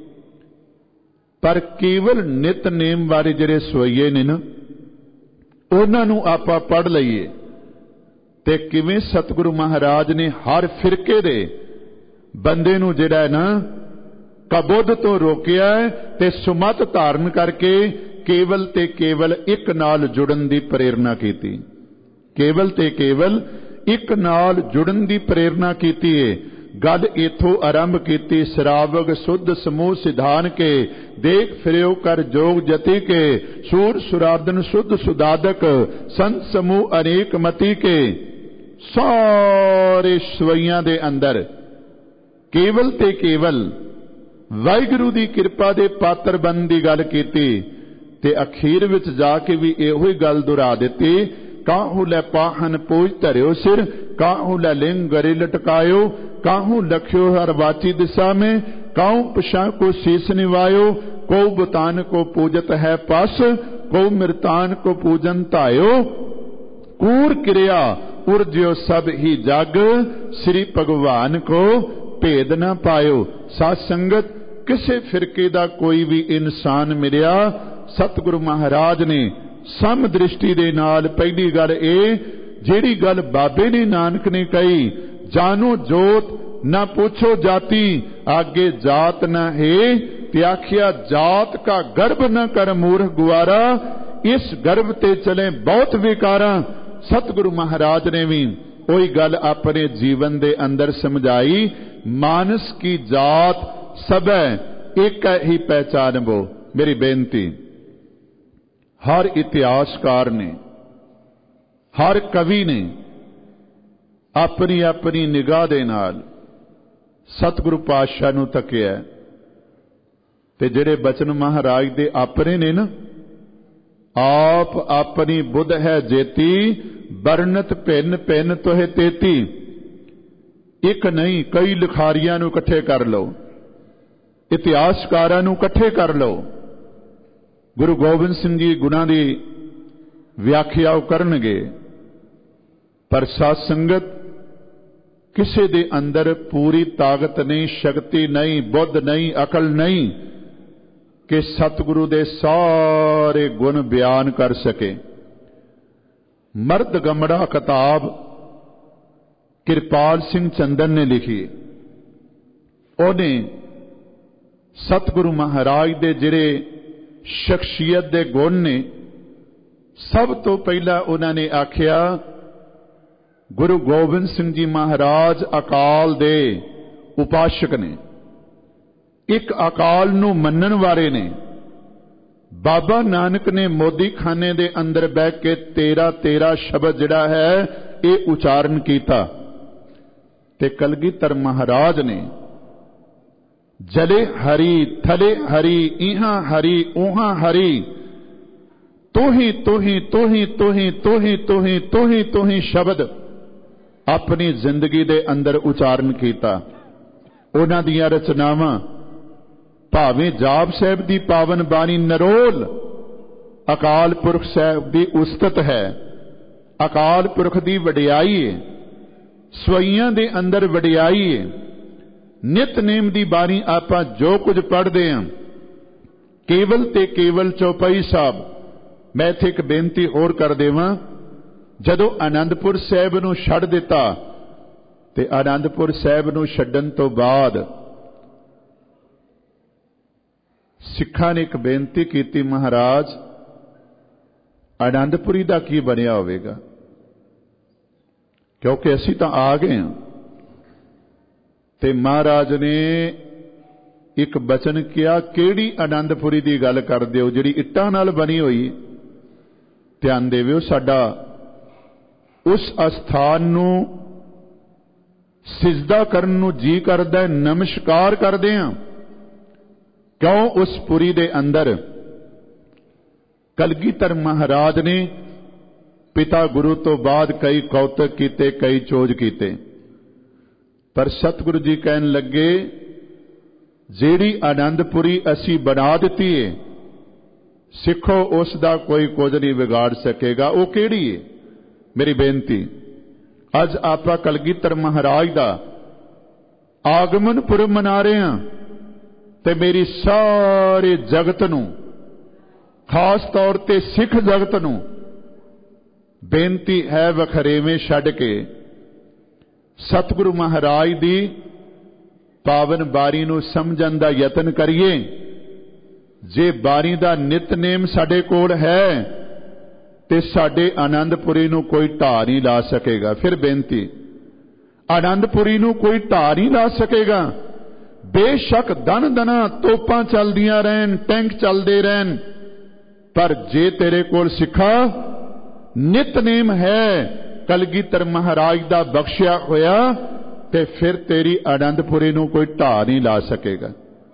ਪਰ ਕੇਵਲ ਨਿਤਨੇਮ ਵਾਲੇ ਜਿਹੜੇ ਸਵਈਏ ਨੇ ਨਾ ਉਹਨਾਂ ਨੂੰ ਆਪਾਂ ਪੜ੍ਹ ਲਈਏ ਤੇ ਕਿਵੇਂ ਸਤਿਗੁਰੂ ਮਹਾਰਾਜ ਨੇ ਹਰ ਫਿਰਕੇ ਦੇ ਬੰਦੇ ਨੂੰ ਜਿਹੜਾ ਨਾ ਕਬੁੱਧ ਤੋਂ ਰੋਕਿਆ ਤੇ ਸੁਮਤ ਧਾਰਨ ਕਰਕੇ ਕੇਵਲ ਤੇ ਕੇਵਲ ਇੱਕ ਨਾਲ ਜੁੜਨ ਦੀ ਪ੍ਰੇਰਨਾ ਕੀਤੀ। ਕੇਵਲ ਤੇ ਕੇਵਲ ਇੱਕ ਨਾਲ ਜੁੜਨ ਦੀ ਪ੍ਰੇਰਨਾ ਕੀਤੀ ਹੈ। ਗੱਲ ਇਥੋਂ ਆਰੰਭ ਕੀਤੀ, ਸਰਾਵਗ ਸੁਧ ਸਮੂਹ ਸਿਧਾਨ ਕੇ ਦੇਖ ਫਿਰਿਓ ਕਰ ਜੋਗ ਜਤੀ ਕੇ ਸੂਰ ਸੁਰਾਦਨ ਸੁਧ ਸੁਦਾਦਕ ਸੰਤ ਸਮੂਹ ਅਨੇਕ ਮਤੀ ਕੇ। ਸਾਰੇ ਸਵਈਆਂ ਦੇ ਅੰਦਰ ਕੇਵਲ ਤੇ ਕੇਵਲ ਵਾਹਿਗੁਰੂ ਦੀ ਕਿਰਪਾ ਦੇ ਪਾਤਰ ਬਣਨ ਦੀ ਗੱਲ ਕੀਤੀ ਤੇ ਅਖੀਰ ਵਿੱਚ ਜਾ ਕੇ ਵੀ ਇਹੋ ਹੀ ਗੱਲ ਦੁਹਰਾ ਦਿੱਤੀ, ਕਾਹੂ ਲੈ ਪਾਹਨ ਪੂਜ ਧਰਿਓ ਸਿਰ, ਕਾਹੂ ਲੈ ਲਿੰਗ ਗਰੇ ਲਟਕਾਇਓ, काहू लख्यो हर वाची दिशा में, काहू पशा को शीस निवायो, को बुतान को पूजत है पास, को मृतान को पूजन तायो, कूर क्रिया उर्ज्यो सब ही जग, श्री भगवान को भेद न पायो। साध संगत किसे फिरके दा कोई भी इंसान मिलिया, सतगुरु महाराज ने सम दृष्टि दे नाल पहली गल ਜਿਹੜੀ ਗੱਲ ਬਾਬੇ ਨੇ ਨਾਨਕ ਨੇ ਕਹੀ, जानो जोत न पूछो जाति, आगे जात न है त्याख्या जात का गर्भ न कर मूर्ख गुआरा, इस गर्भ ते चले बहुत विकारा। सतगुरु महाराज ने भी वही गल अपने जीवन दे अंदर समझाई, मानस की जात सब एक ही पहचानबो। मेरी बेनती, हर इतिहासकार ने, हर कवि ने अपनी अपनी निगाह दे नाल सतगुरु पातशाह नूं तकिया ते जिहड़े बचन महाराज दे अपने ने ना, आप अपनी बुध है जेती, बरनत भिन्न भिन्न तोहे तेती। एक नहीं कई लिखारियां नूं इकट्ठे कर लो, इतिहासकारां नूं इकट्ठे कर लो, गुरु गोबिंद सिंह जी गुणां दी व्याख्या करनगे, पर साध संगत किसी दे अंदर पूरी ताकत नहीं, शक्ति नहीं, बुद्ध नहीं, अकल नहीं कि सतगुरु दे सारे गुण बयान कर सके। मर्द गमड़ा किताब किरपाल सिंह चंदन ने लिखी, उन्हें सतगुरु महाराज दे जिहड़े शख्सियत दे गुण ने, सब तो पहला उन्होंने आख्या गुरु गोबिंद सिंह जी महाराज अकाल दे उपासक ने, एक अकाल नूं मनण वाले ने। बाबा नानक ने मोदी खाने दे अंदर बह के 13 शब्द जिहड़ा है ये उचारण कीता ते कलगीधर महाराज ने जले हरी थले हरी इहां हरी उहां हरी, तोही तोही तोही तोही तोही तोही तोही तोही शब्द अपनी जिंदगी दे अंदर उचारण कीता। उन्हां दीयां रचनावां भावें जाप साहिब दी पावन बाणी नरोल अकाल पुरख साहिब दी उस्तत है, अकाल पुरख दी वडियाई है, सवैयां दे अंदर वडियाई है। नितनेम दी बाणी आपां जो कुछ पढ़दे हां, केवल ते केवल चौपाई साहब। मैं इत्थे एक बेनती होर कर देवां, जदों आनंदपुर साहिब नूं छड्ड दिता ते आनंदपुर साहिब नूं छड्डण तो बाद सिखां ने एक बेनती कीती, महाराज आनंदपुरी दा की बनिया होवेगा, क्योंकि असीं तां आ गए हां। ते महाराज ने एक बचन किया, किहड़ी आनंदपुरी दी गल करदे हो, जिहड़ी इट्टां नाल बनी होई। ध्यान देविओ, साडा उस अस्थान नूं सिजदा करन नूं जी करदा, नमस्कार करदे हां। क्यों? उस पुरी दे अंदर कलगीधर महाराज ने पिता गुरु तो बाद कई कौतक कीते, कई चोज कीते, पर सतगुरु जी कहन लगे जेड़ी आनंदपुरी असी बना दिती है सिखो उसका कोई कुछ नहीं बिगाड़ सकेगा। वो केड़ी है? मेरी बेनती, अज आपां कलगीधर महाराज का आगमन पुरब मना रहे हैं ते मेरी सारे जगत नूं, खास तौर ते सिख जगत नूं बेनती है वखरेवें छड्ड के सतगुरु महाराज दी पावन बारी नूं समझण दा यतन करिए। जे बारी दा नितनेम साडे कोल है ते साडे आनंदपुरी नूं कोई ढा नहीं ला सकेगा। फिर बेनती, आनंदपुरी नूं कोई ढा नहीं ला सकेगा। बेशक दन दना तोपां चलदियां रहन, टैंक चलदे रहन, पर जे तेरे कोल सिखा नितनेम है कलगीधर महाराज दा बख्शिया होया ते फिर तेरी आनंदपुरी नूं कोई ढा नहीं ला सकेगा।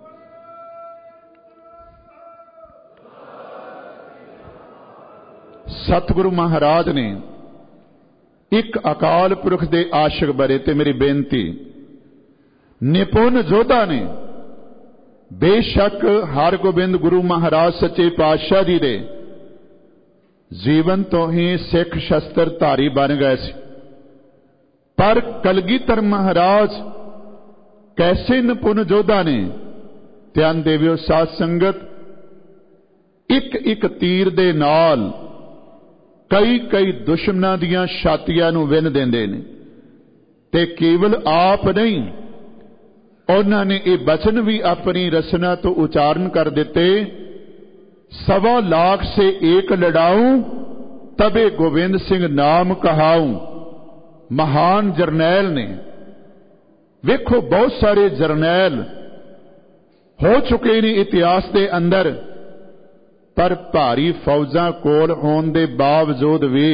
सतगुरु महाराज ने एक अकाल पुरख दे आशिक बरे ते मेरी बेनती, निपुण योद्धा ने बेशक हरगोबिंद गुरु महाराज सच्चे पातशाह जी दे जीवन तो ही सिख शस्त्र धारी बन गए सी, पर कलगीधर महाराज कैसे निपुण योद्धा ने। ध्यान देवियो साध संगत, एक एक तीर दे नाल कई कई दुश्मनां दियां छातियां नूं विन देंदे ने ते केवल आप नहीं, उन्होंने ये वचन भी अपनी रचना तो उच्चारण कर दिते, 1.25 लाख से एक लड़ाऊं तबे गोविंद सिंह नाम कहाऊं। महान जरनैल ने, वेखो बहुत सारे जरनैल हो चुके ने इतिहास के अंदर, पर भारी फौजां कोल होण दे बावजूद भी,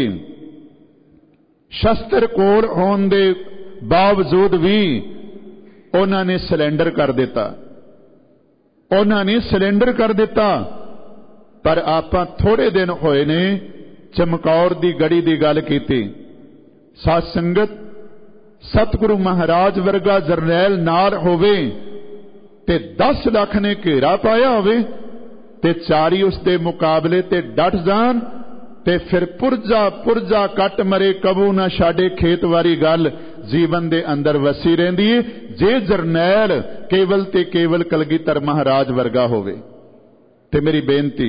शस्त्र कोल होण दे बावजूद भी उन्होंने सिलेंडर कर दिता, उन्होंने सिलेंडर कर दिता। पर आपां थोड़े दिन होए ने चमकौर दी गढ़ी दी गल कीती। साध संगत, सतगुरु महाराज वर्गा जरनैल नाल होवे ते 10 लाख ने घेरा पाया होवे ते चारी उसके मुकाबले ते डट जान ते फिर पुरजा पुरजा कट मरे कबू ना छाड़े खेत वाली गल जीवन दे अंदर वसी रहिंदी है, जे जरनैल केवल ते केवल कलगीधर महाराज वर्गा होवे। ते मेरी बेनती,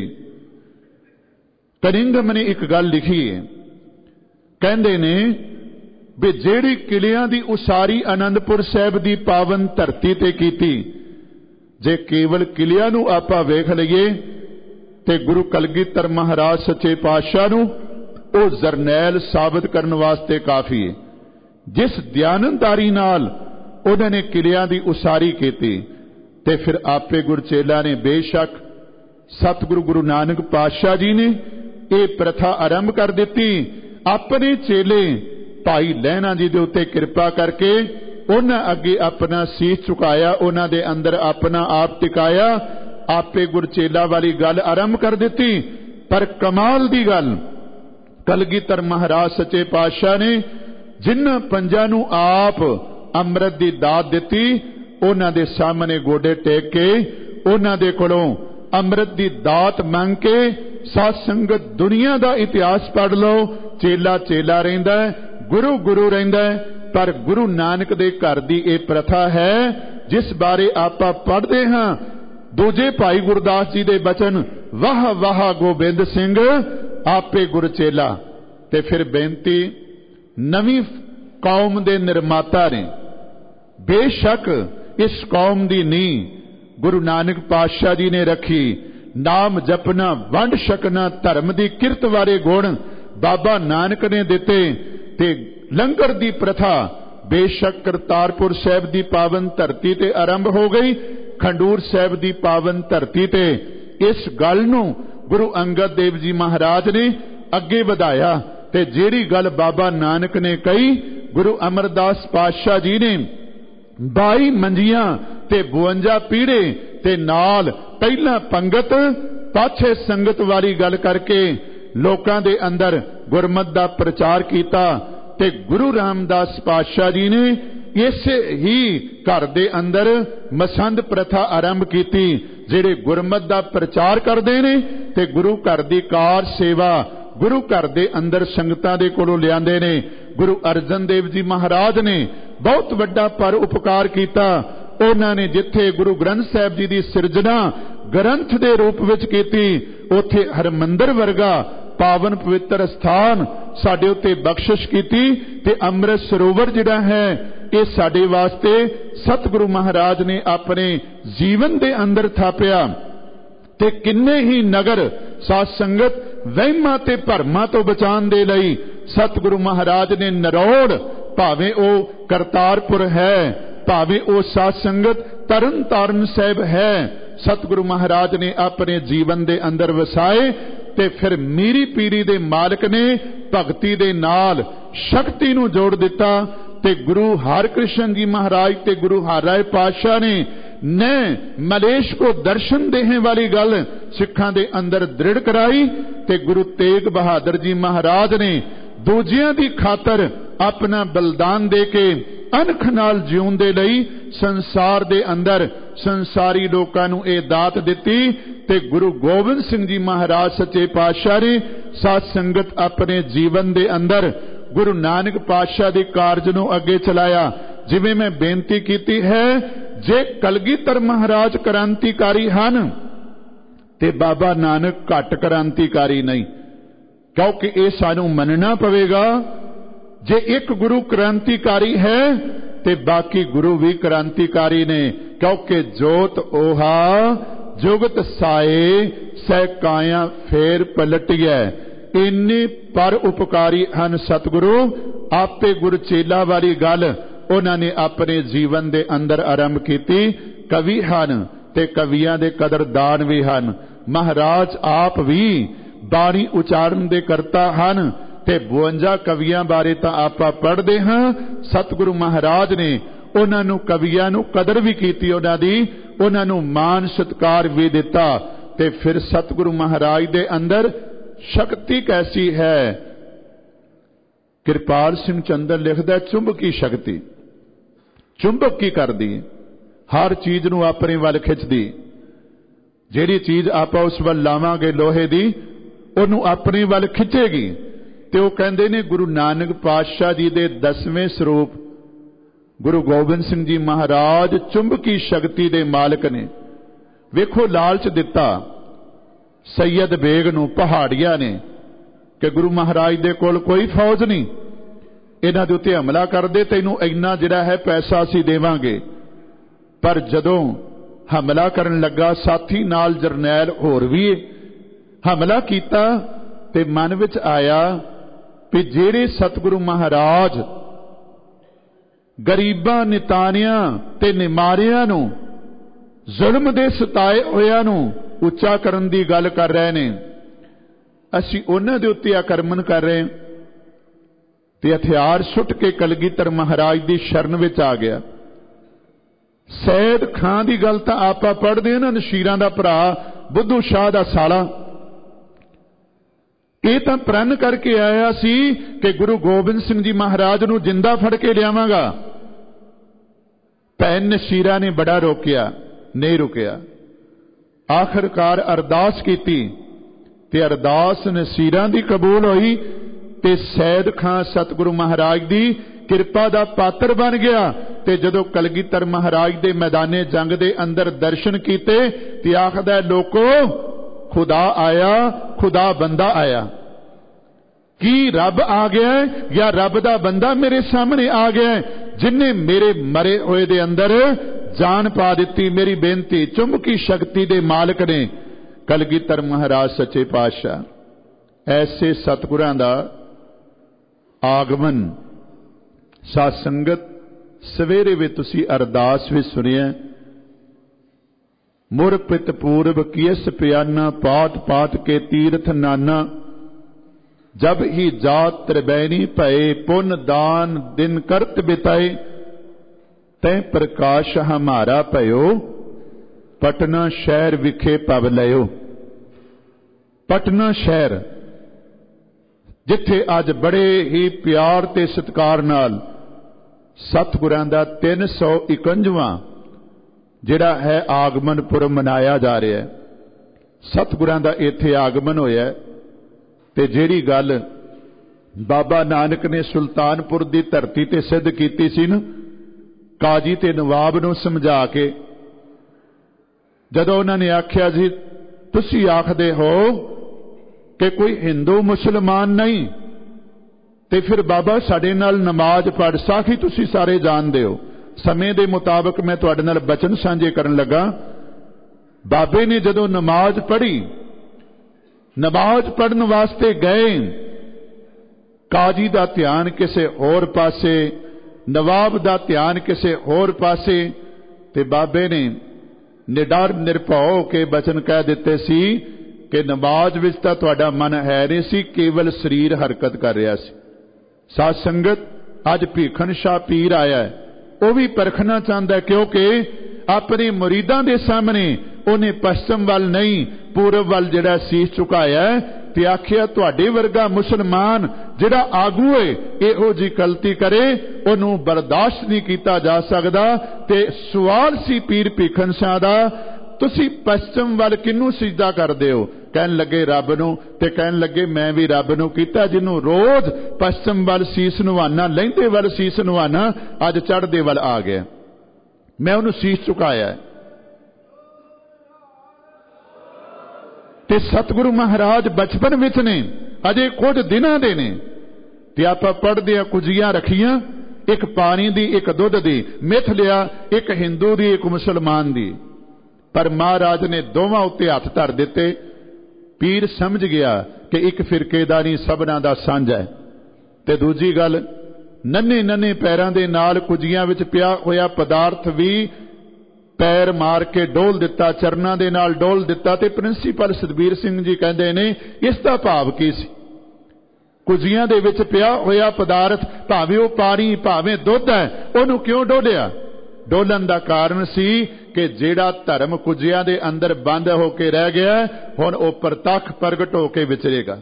कनिंगम ने एक गल लिखी है, कहंदे ने भी जेड़ी किलियां दी उसारी आनंदपुर साहिब दी पावन धरती ते कीती, जे केवल किलियां नूं आपां वेख लईए ते गुरु कलगीधर महाराज सच्चे पातशाह नूं ओ जरनैल साबित करने वास्ते काफी है। जिस दयानतदारी नाल उन्होंने किलियां दी उसारी कीती ते फिर आपे गुरचेला ने बेशक सतगुरु गुरु नानक पातशाह जी ने ये प्रथा आरंभ कर दी। अपने चेले भाई लहना जी दे उत्ते कृपा करके उन्हां अगे अपना सीस झुकाया, उन्हां दे अंदर अपना आप टिकाया, आपे गुरचेला वाली गल आरंभ कर दी। पर कमाल दी गल, कलगीधर महाराज सच्चे पातशाह ने जिन्हां पंजां नूं आप अमृत दी दात दिती, उन्हां दे सामने गोडे टेक के उन्हां दे कोलों अमृत दी दात मंग के, साध संगत दुनिया दा इतिहास पढ़ लो, चेला चेला रहिंदा है, गुरु गुरु रहिंदा है, पर गुरु नानक दे घर दी ये प्रथा है जिस बारे आपां पढ़दे हां। दूजे भाई गुरदास जी दे बचन, वाह वाह गोबिंद सिंह आपे गुरचेला। ते फिर बेनती, नवी कौम दे निर्माता ने, बेशक इस कौम दी नींह गुरु नानक पातशाह जी ने रखी। नाम जपना, वंड छकना, धर्म दी किरत वाले गुण बाबा नानक ने दिते ते लंगर दी प्रथा बेशक करतारपुर साहिब दी पावन धरती ते आरंभ हो गई, खंडूर साहिब दी पावन धरती ते। इस गल नूं गुरु अंगद देव जी महाराज ने अगे वधाया ते जेड़ी गल बाबा नानक ने कही, गुरु अमरदास पातशाह जी ने 22 मंजियां ते 52 पीढ़े ते नाल पहला पंगत पाछे संगत वाली गल करके लोकां दे अंदर गुरमत दा प्रचार कीता ते गुरु रामदास पातशाह जी ने इसे ही घर दे अंदर मसंद प्रथा आरंभ कीती। जिहड़े गुरमत दा प्रचार करदे ने ते गुरु घर दी कार सेवा गुरु घर दे अंदर संगतां दे कोलों लिआंदे ने। गुरु अर्जन देव जी महाराज ने बहुत वड्डा पर उपकार कीता। उन्होंने जिथे गुरु ग्रंथ साहिब जी की सिरजना ग्रंथ के रूप विच कीती, उथे हरमंदर वर्गा पावन पवित्र स्थान साडे उत्ते बख्शिश कीती ते अमृत सरोवर जिहड़ा है ये साडे वास्ते सतगुरु महाराज ने अपने जीवन दे अंदर थापिया। ते किन्ने ही नगर साध संगत वहमां ते भरमां तो बचाने दे लई सतगुरु महाराज ने नरौड़, भावें ओ करतारपुर है, भावें ओ साध संगत तरन तारण साहिब है, सतगुरु महाराज ने अपने जीवन दे अंदर वसाए। ते फिर मीरी पीरी दे मालिक ने भगती दे नाल शक्ति नूं जोड़ दिता ते गुरु हरकृष्ण जी महाराज ते गुरु हरराय पातशाह ने मलेश को दर्शन देने वाली गल सिखां दे अंदर दृढ़ कराई ते गुरु तेग बहादुर जी महाराज ने दूजियां दी खातर अपना बलिदान दे के अनख नाल जीउण दे लई संसार दे अंदर संसारी लोकां नूं इह दात दित्ती। ते गुरु गोबिंद सिंह जी महाराज सच्चे पातशाह ने साध संगत अपने जीवन दे अंदर गुरु नानक पातशाह दे कारज नूं अगे चलाया। जिवें मैं बेनती कीती है, जे कलगीधर महाराज क्रांतिकारी हन ते बाबा नानक घट क्रांतिकारी नहीं, क्योंकि ये सानू मनना पवेगा। जे एक गुरु क्रांतिकारी है ते बाकी गुरु भी क्रांतिकारी ने, क्योंकि जोत ओहा जुगत साए सह काया फेर पलटिए। इन्नी पर उपकारी हन सतगुरु। आपे गुरु चेला वाली गल उन्होंने अपने जीवन दे अंदर आरंभ की। कवि हन ते कवियां दे कदरदान भी हन। महाराज आप भी बाणी उचारण दे करता हन ते 52 कवियां बारे तां आपां पढ़दे हां। सतगुरु महाराज ने उन्होंने कवियां नूं कदर भी कीती, उन्होंने मान सत्कार भी दिता। ते फिर सतगुरु महाराज दे अंदर शक्ति कैसी है। कृपाल सिंह चंदर लिखदा चुंबकी शक्ति, चुंबक की करदी, हर चीज नूं अपने वल खिचदी। जिहड़ी चीज आपां उस वल लावांगे लोहे दी, उहनूं अपने वल खिचेगी। ते वो कहंदे ने गुरु नानक पातशाह जी दे 10वें स्वरूप गुरु गोबिंद सिंह जी महाराज चुंबकी शक्ति दे मालिक ने। वेखो लालच दिता सैयद बेग नूं पहाड़िया ने कि गुरु महाराज दे कोल कोई फौज नहीं, इन्हां दे उत्ते हमला कर दे, तैनूं इन्ना जिहड़ा है पैसा असीं देवांगे। पर जदों हमला करन लगा साथी नाल जरनैल होर भी हमला कीता ते मन विच आया कि जेड़े सतगुरु महाराज गरीबां नितानियां ते निमारियां नूं जुल्म दे सताए होयां नूं उच्चा करन दी गल कर रहे ने, असीं उन्हां दे उत्ते आक्रमण कर रहे ते हथियार सुट के कलगीधर महाराज दी शरण विच आ गया। सैयद खां दी गल तां आपां पढ़दे हां, नशीरां दा भरा बुद्धू शाह दा साला। ये तां प्रण करके आया सी कि गुरु गोबिंद सिंह जी महाराज नूं जिंदा फड़ के लियावांगा। भैन नशीरा ने बड़ा रोकिया, नहीं रुकिया। आखिरकार अरदास कीती ते अरदास नसीरां दी कबूल होई ते सैयद खां सतगुरु महाराज दी किरपा दा पात्र बन गया। ते जदों कलगीधर महाराज दे मैदाने जंग दे अंदर दर्शन कीते ते आखदा लोको खुदा आया, खुदा बंदा आया। की रब आ गया या रब दा बंदा मेरे सामने आ गया जिन्हें मेरे मरे होए दे अंदर जान पा दी। मेरी बेनती चुंबकी शक्ति दे मालिक ने कलगीधर महाराज सच्चे पातशाह। ऐसे सतगुरां दा आगमन साध संगत सवेरे वे तुसी अरदास भी सुनिया। मुर पित पूर्व कियस प्याना पात पात के तीर्थ नाना। जब ही जात त्रिबैनी भये पुन दान दिन करत बिताए। तै प्रकाश हमारा भयो पटना शहर विखे पव लयो। ਪਟਨਾ ਸ਼ਹਿਰ, ਜਿੱਥੇ ਅੱਜ ਬੜੇ ਹੀ ਪਿਆਰ ਤੇ ਸਤਿਕਾਰ ਨਾਲ ਸਤਿਗੁਰਾਂ ਦਾ 351ਵਾਂ ਜਿਹੜਾ ਹੈ ਆਗਮਨ ਪੁਰਬ ਮਨਾਇਆ ਜਾ ਰਿਹਾ ਹੈ। ਸਤਿਗੁਰਾਂ ਦਾ ਇੱਥੇ ਆਗਮਨ ਹੋਇਆ ਤੇ ਜਿਹੜੀ ਗੱਲ ਬਾਬਾ ਨਾਨਕ ਨੇ ਸੁਲਤਾਨਪੁਰ ਦੀ ਧਰਤੀ ਤੇ ਸਿੱਧ ਕੀਤੀ ਸੀ ਨਾ, ਕਾਜੀ ਤੇ ਨਵਾਬ ਨੂੰ ਸਮਝਾ ਕੇ, ਜਦੋਂ ਉਹਨਾਂ ਨੇ ਆਖਿਆ ਜੀ ਤੁਸੀਂ ਆਖਦੇ ਹੋ ਕਿ ਕੋਈ ਹਿੰਦੂ ਮੁਸਲਮਾਨ ਨਹੀਂ, ਤੇ ਫਿਰ ਬਾਬਾ ਸਾਡੇ ਨਾਲ ਨਮਾਜ਼ ਪੜ੍ਹ, ਸਾਖੀ ਤੁਸੀਂ ਸਾਰੇ ਜਾਣਦੇ ਹੋ। ਸਮੇਂ ਦੇ ਮੁਤਾਬਕ ਮੈਂ ਤੁਹਾਡੇ ਨਾਲ ਬਚਨ ਸਾਂਝੇ ਕਰਨ ਲੱਗਾ। ਬਾਬੇ ਨੇ ਜਦੋਂ ਨਮਾਜ਼ ਪੜ੍ਹੀ, ਨਮਾਜ਼ ਪੜ੍ਹਨ ਵਾਸਤੇ ਗਏ, ਕਾਜੀ ਦਾ ਧਿਆਨ ਕਿਸੇ ਹੋਰ ਪਾਸੇ, ਨਵਾਬ ਦਾ ਧਿਆਨ ਕਿਸੇ ਹੋਰ ਪਾਸੇ, ਤੇ ਬਾਬੇ ਨੇ ਨਿਡਰ ਨਿਰਭਉ ਹੋ ਕੇ ਬਚਨ ਕਹਿ ਦਿੱਤੇ ਸੀ ਕਿ ਨਮਾਜ਼ ਵਿੱਚ ਤਾਂ ਤੁਹਾਡਾ ਮਨ ਹੈ ਨਹੀਂ ਸੀ, ਕੇਵਲ ਸਰੀਰ ਹਰਕਤ ਕਰ ਰਿਹਾ ਸੀ। ਸਾਧ ਸੰਗਤ, ਅੱਜ ਭੀਖਣ ਸ਼ਾਹ ਪੀਰ ਆਇਆ ਹੈ, ਉਹ ਵੀ ਪਰਖਣਾ ਚਾਹੁੰਦਾ, ਕਿਉਂਕਿ ਆਪਣੇ ਮੁਰੀਦਾਂ ਦੇ ਸਾਹਮਣੇ ਉਹਨੇ ਪੱਛਮ ਵੱਲ ਨਹੀਂ ਪੂਰਬ ਵੱਲ ਜਿਹੜਾ ਸੀਸ ਝੁਕਾਇਆ ਤੇ ਆਖਿਆ ਤੁਹਾਡੇ ਵਰਗਾ ਮੁਸਲਮਾਨ ਜਿਹੜਾ ਆਗੂ ਹੈ ਇਹੋ ਜੀ ਗਲਤੀ ਕਰੇ ਉਹਨੂੰ ਬਰਦਾਸ਼ਤ ਨਹੀਂ ਕੀਤਾ ਜਾ ਸਕਦਾ। ਤੇ ਸਵਾਲ ਸੀ ਪੀਰ ਭੀਖਣ ਸ਼ਾਹ ਦਾ, ਤੁਸੀਂ ਪੱਛਮ ਵੱਲ ਕਿਹਨੂੰ ਸਿਜਦਾ ਕਰਦੇ ਹੋ? ਕਹਿਣ ਲੱਗੇ ਰੱਬ ਨੂੰ। ਤੇ ਕਹਿਣ ਲੱਗੇ ਮੈਂ ਵੀ ਰੱਬ ਨੂੰ ਕੀਤਾ, ਜਿਹਨੂੰ ਰੋਜ਼ ਪੱਛਮ ਵੱਲ ਸੀਸ ਨਵਾਨਾ, ਲਹਿੰਦੇ ਵੱਲ ਸੀਸ ਨਵਾਨਾ, ਅੱਜ ਚੜ੍ਹਦੇ ਵੱਲ ਆ ਗਿਆ, ਮੈਂ ਉਹਨੂੰ ਸੀਸ ਝੁਕਾਇਆ। ਤੇ ਸਤਿਗੁਰੂ ਮਹਾਰਾਜ ਬਚਪਨ ਵਿੱਚ ਨੇ, ਅਜੇ ਕੁਝ ਦਿਨਾਂ ਦੇ ਨੇ, ਤੇ ਆਪਾਂ ਪੜ੍ਹਦੇ ਆ ਕੁਜੀਆਂ ਰੱਖੀਆਂ, ਇੱਕ ਪਾਣੀ ਦੀ ਇੱਕ ਦੁੱਧ ਦੀ, ਮਿੱਥ ਲਿਆ ਇੱਕ ਹਿੰਦੂ ਦੀ ਇੱਕ ਮੁਸਲਮਾਨ ਦੀ, ਪਰ ਮਹਾਰਾਜ ਨੇ ਦੋਵਾਂ ਉੱਤੇ ਹੱਥ ਧਰ ਦਿੱਤੇ। ਪੀਰ ਸਮਝ ਗਿਆ ਕਿ ਇੱਕ ਫਿਰਕੇ ਦਾ ਨਹੀਂ, ਸਭਨਾਂ ਦਾ ਸਾਂਝਾ ਹੈ। ਤੇ ਦੂਜੀ ਗੱਲ, ਨੰਨੇ ਨੰਨੇ ਪੈਰਾਂ ਦੇ ਨਾਲ ਕੁਜੀਆਂ ਵਿੱਚ ਪਿਆ ਹੋਇਆ ਪਦਾਰਥ ਵੀ ਪੈਰ ਮਾਰ ਕੇ ਡੋਲ ਦਿੱਤਾ, ਚਰਨਾਂ ਦੇ ਨਾਲ ਡੋਲ ਦਿੱਤਾ। ਤੇ ਪ੍ਰਿੰਸੀਪਲ ਸਤਬੀਰ ਸਿੰਘ ਜੀ ਕਹਿੰਦੇ ਨੇ ਇਸ ਦਾ ਭਾਵ ਕੀ ਸੀ? ਕੁਜੀਆਂ ਦੇ ਵਿੱਚ ਪਿਆ ਹੋਇਆ ਪਦਾਰਥ, ਭਾਵੇਂ ਉਹ ਪਾਣੀ ਭਾਵੇਂ ਦੁੱਧ ਹੈ, ਉਹਨੂੰ ਕਿਉਂ ਡੋਲਿਆ? ਡੋਲਣ ਦਾ ਕਾਰਨ ਸੀ ਕਿ ਜਿਹੜਾ ਧਰਮ ਕੁਜਿਆਂ ਦੇ ਅੰਦਰ ਬੰਦ ਹੋ ਕੇ ਰਹਿ ਗਿਆ, ਹੁਣ ਉਹ ਪ੍ਰਤੱਖ ਪ੍ਰਗਟ ਹੋ ਕੇ ਵਿਚਰੇਗਾ।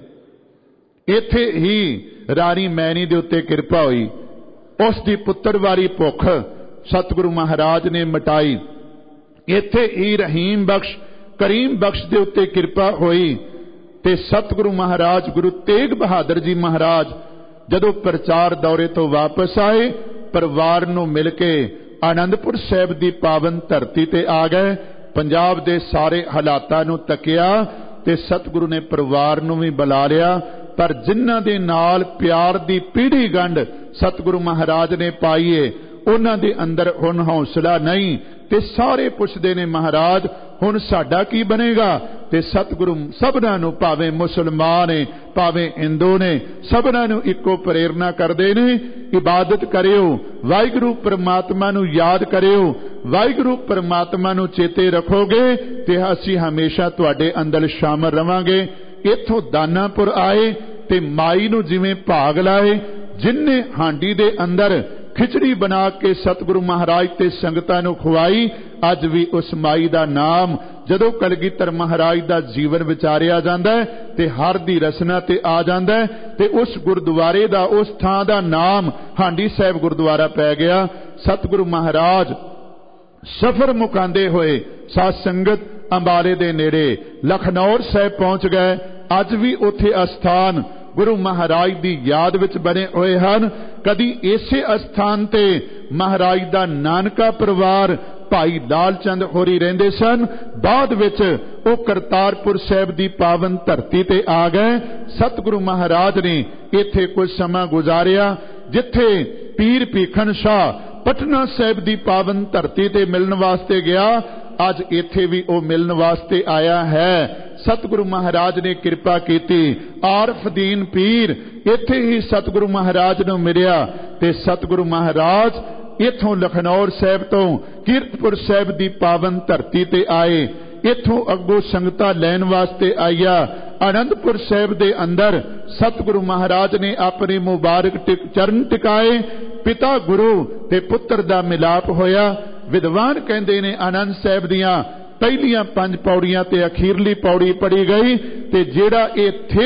ਇੱਥੇ ਹੀ ਰਾਣੀ ਮੈਣੀ ਦੇ ਉੱਤੇ ਕਿਰਪਾ ਹੋਈ, ਉਸ ਦੀ ਪੁੱਤਰਵਾਰੀ ਭੁੱਖ ਸਤਿਗੁਰੂ ਮਹਾਰਾਜ ਨੇ ਮਿਟਾਈ। ਇੱਥੇ ਹੀ ਰਹੀਮ ਬਖਸ਼ ਕਰੀਮ ਬਖਸ਼ ਦੇ ਉੱਤੇ ਕਿਰਪਾ ਹੋਈ। ਤੇ ਸਤਿਗੁਰੂ ਮਹਾਰਾਜ ਗੁਰੂ ਤੇਗ ਬਹਾਦਰ ਜੀ ਮਹਾਰਾਜ ਜਦੋਂ ਪ੍ਰਚਾਰ ਦੌਰੇ ਤੋਂ ਵਾਪਸ ਆਏ, ਪਰਿਵਾਰ ਨੂੰ ਮਿਲ ਕੇ ਆਨੰਦਪੁਰ ਸਾਹਿਬ ਦੀ ਪਾਵਨ ਧਰਤੀ ਤੇ ਆ ਗਏ। ਪੰਜਾਬ ਦੇ ਸਾਰੇ ਹਾਲਾਤਾਂ ਨੂੰ ਤੱਕਿਆ ਤੇ ਸਤਿਗੁਰੂ ਨੇ ਪਰਿਵਾਰ ਨੂੰ ਵੀ ਬੁਲਾ ਲਿਆ, ਪਰ ਜਿਨ੍ਹਾਂ ਦੇ ਨਾਲ ਪਿਆਰ ਦੀ ਪੀੜੀ ਗੰਢ ਸਤਿਗੁਰੂ ਮਹਾਰਾਜ ਨੇ ਪਾਈਏ, ਉਹਨਾਂ ਦੇ ਅੰਦਰ ਹੁਣ ਹੌਸਲਾ ਨਹੀਂ। ਤੇ ਸਾਰੇ ਪੁੱਛਦੇ ਨੇ ਮਹਾਰਾਜ ਹੁਣ ਸਾਡਾ ਕੀ ਬਣੇਗਾ? ਤੇ ਸਤਿਗੁਰੂ ਸਭਨਾਂ ਨੂੰ, ਭਾਵੇਂ ਮੁਸਲਮਾਨ ਨੇ ਭਾਵੇਂ ਹਿੰਦੂ ਨੇ, ਸਭਨਾਂ ਨੂੰ ਇੱਕੋ ਪ੍ਰੇਰਨਾ ਕਰਦੇ ਨੇ, ਇਬਾਦਤ ਕਰਿਓ, ਵਾਹਿਗੁਰੂ ਪਰਮਾਤਮਾ ਨੂੰ ਯਾਦ ਕਰਿਓ, ਵਾਹਿਗੁਰੂ ਪਰਮਾਤਮਾ ਨੂੰ ਚੇਤੇ ਰੱਖੋਗੇ ਤੇ ਅਸੀਂ ਹਮੇਸ਼ਾ ਤੁਹਾਡੇ ਅੰਦਰ ਸ਼ਾਮਲ ਰਵਾਂਗੇ। ਇੱਥੋਂ ਦਾਨਾਪੁਰ ਆਏ ਤੇ ਮਾਈ ਨੂੰ ਜਿਵੇਂ ਭਾਗ ਲਾਏ, ਜਿਨਨੇ ਹਾਂਡੀ ਦੇ ਅੰਦਰ ਖਿਚੜੀ ਬਣਾ ਕੇ ਸਤਿਗੁਰੂ ਮਹਾਰਾਜ ਤੇ ਸੰਗਤਾਂ ਨੂੰ ਖਵਾਈ, ਅੱਜ ਵੀ ਉਸ ਮਾਈ ਦਾ ਨਾਮ ਜਦੋਂ ਕਲਗੀਧਰ ਮਹਾਰਾਜ ਦਾ ਜੀਵਨ ਵਿਚਾਰਿਆ ਜਾਂਦਾ ਹੈ ਤੇ ਹਰ ਦੀ ਰਸਨਾ ਤੇ ਆ ਜਾਂਦਾ ਹੈ, ਤੇ ਉਸ ਗੁਰਦੁਆਰੇ ਦਾ, ਉਸ ਥਾਂ ਦਾ ਨਾਮ ਹਾਂਡੀ ਸਾਹਿਬ ਗੁਰਦੁਆਰਾ ਪੈ ਗਿਆ। ਸਤਿਗੁਰੂ ਮਹਾਰਾਜ ਸਫ਼ਰ ਮੁਕਾਉਂਦੇ ਹੋਏ ਸਾਧ ਸੰਗਤ ਅੰਬਾਲੇ ਦੇ ਨੇੜੇ ਲਖਨੌਰ ਸਾਹਿਬ ਪਹੁੰਚ ਗਏ। ਅੱਜ ਵੀ ਉੱਥੇ ਅਸਥਾਨ ਗੁਰੂ ਮਹਾਰਾਜ ਦੀ ਯਾਦ ਵਿੱਚ ਬਣੇ ਹੋਏ ਹਨ। ਕਦੀ ਇਸੇ ਅਸਥਾਨ ਤੇ ਮਹਾਰਾਜ ਦਾ ਨਾਨਕਾ ਪਰਿਵਾਰ ਭਾਈ ਲਾਲ ਚੰਦ ਹੋਰੀ ਰਹਿੰਦੇ ਸਨ। ਬਾਅਦ ਵਿੱਚ ਉਹ ਕਰਤਾਰਪੁਰ ਸਾਹਿਬ ਦੀ ਪਾਵਨ ਧਰਤੀ ਤੇ ਆ ਗਏ। ਸਤਿਗੁਰੂ ਮਹਾਰਾਜ ਨੇ ਇੱਥੇ ਕੁਝ ਸਮਾਂ ਗੁਜ਼ਾਰਿਆ, ਜਿੱਥੇ ਪੀਰ ਭੀਖਣ ਸ਼ਾਹ ਪਟਨਾ ਸਾਹਿਬ ਦੀ ਪਾਵਨ ਧਰਤੀ ਤੇ ਮਿਲਣ ਵਾਸਤੇ ਗਿਆ, ਅੱਜ ਇੱਥੇ ਵੀ ਉਹ ਮਿਲਣ ਵਾਸਤੇ ਆਇਆ ਹੈ। ਸਤਿਗੁਰੂ ਮਹਾਰਾਜ ਨੇ ਕਿਰਪਾ ਕੀਤੀ, ਆਰਫਦੀਨ ਪੀਰ ਇੱਥੇ ਹੀ ਸਤਿਗੁਰੂ ਮਹਾਰਾਜ ਨੂੰ ਮਿਲਿਆ ਤੇ ਸਤਿਗੁਰੂ ਮਹਾਰਾਜ ਇੱਥੋਂ ਲਖਨੌਰ ਸਾਹਿਬ ਤੋਂ ਕੀਰਤਪੁਰ ਸਾਹਿਬ ਦੀ ਪਾਵਨ ਧਰਤੀ ਤੇ ਆਏ। ਇੱਥੋਂ ਅੱਗੋਂ ਸੰਗਤਾਂ ਲੈਣ ਵਾਸਤੇ ਆਇਆ। ਆਨੰਦਪੁਰ ਸਾਹਿਬ ਦੇ ਅੰਦਰ ਸਤਿਗੁਰੂ ਮਹਾਰਾਜ ਨੇ ਆਪਣੇ ਮੁਬਾਰਕ ਚਰਨ ਟਿਕਾਏ। ਪਿਤਾ ਗੁਰੂ ਤੇ ਪੁੱਤਰ ਦਾ ਮਿਲਾਪ ਹੋਇਆ। ਵਿਦਵਾਨ ਕਹਿੰਦੇ ਨੇ ਆਨੰਦ ਸਾਹਿਬ ਦੀਆਂ ਪਹਿਲੀਆਂ 5 ਪੌੜੀਆਂ ਤੇ ਅਖੀਰਲੀ ਪੌੜੀ ਪੜੀ ਗਈ ਤੇ ਜਿਹੜਾ ਇਹ ਥੇ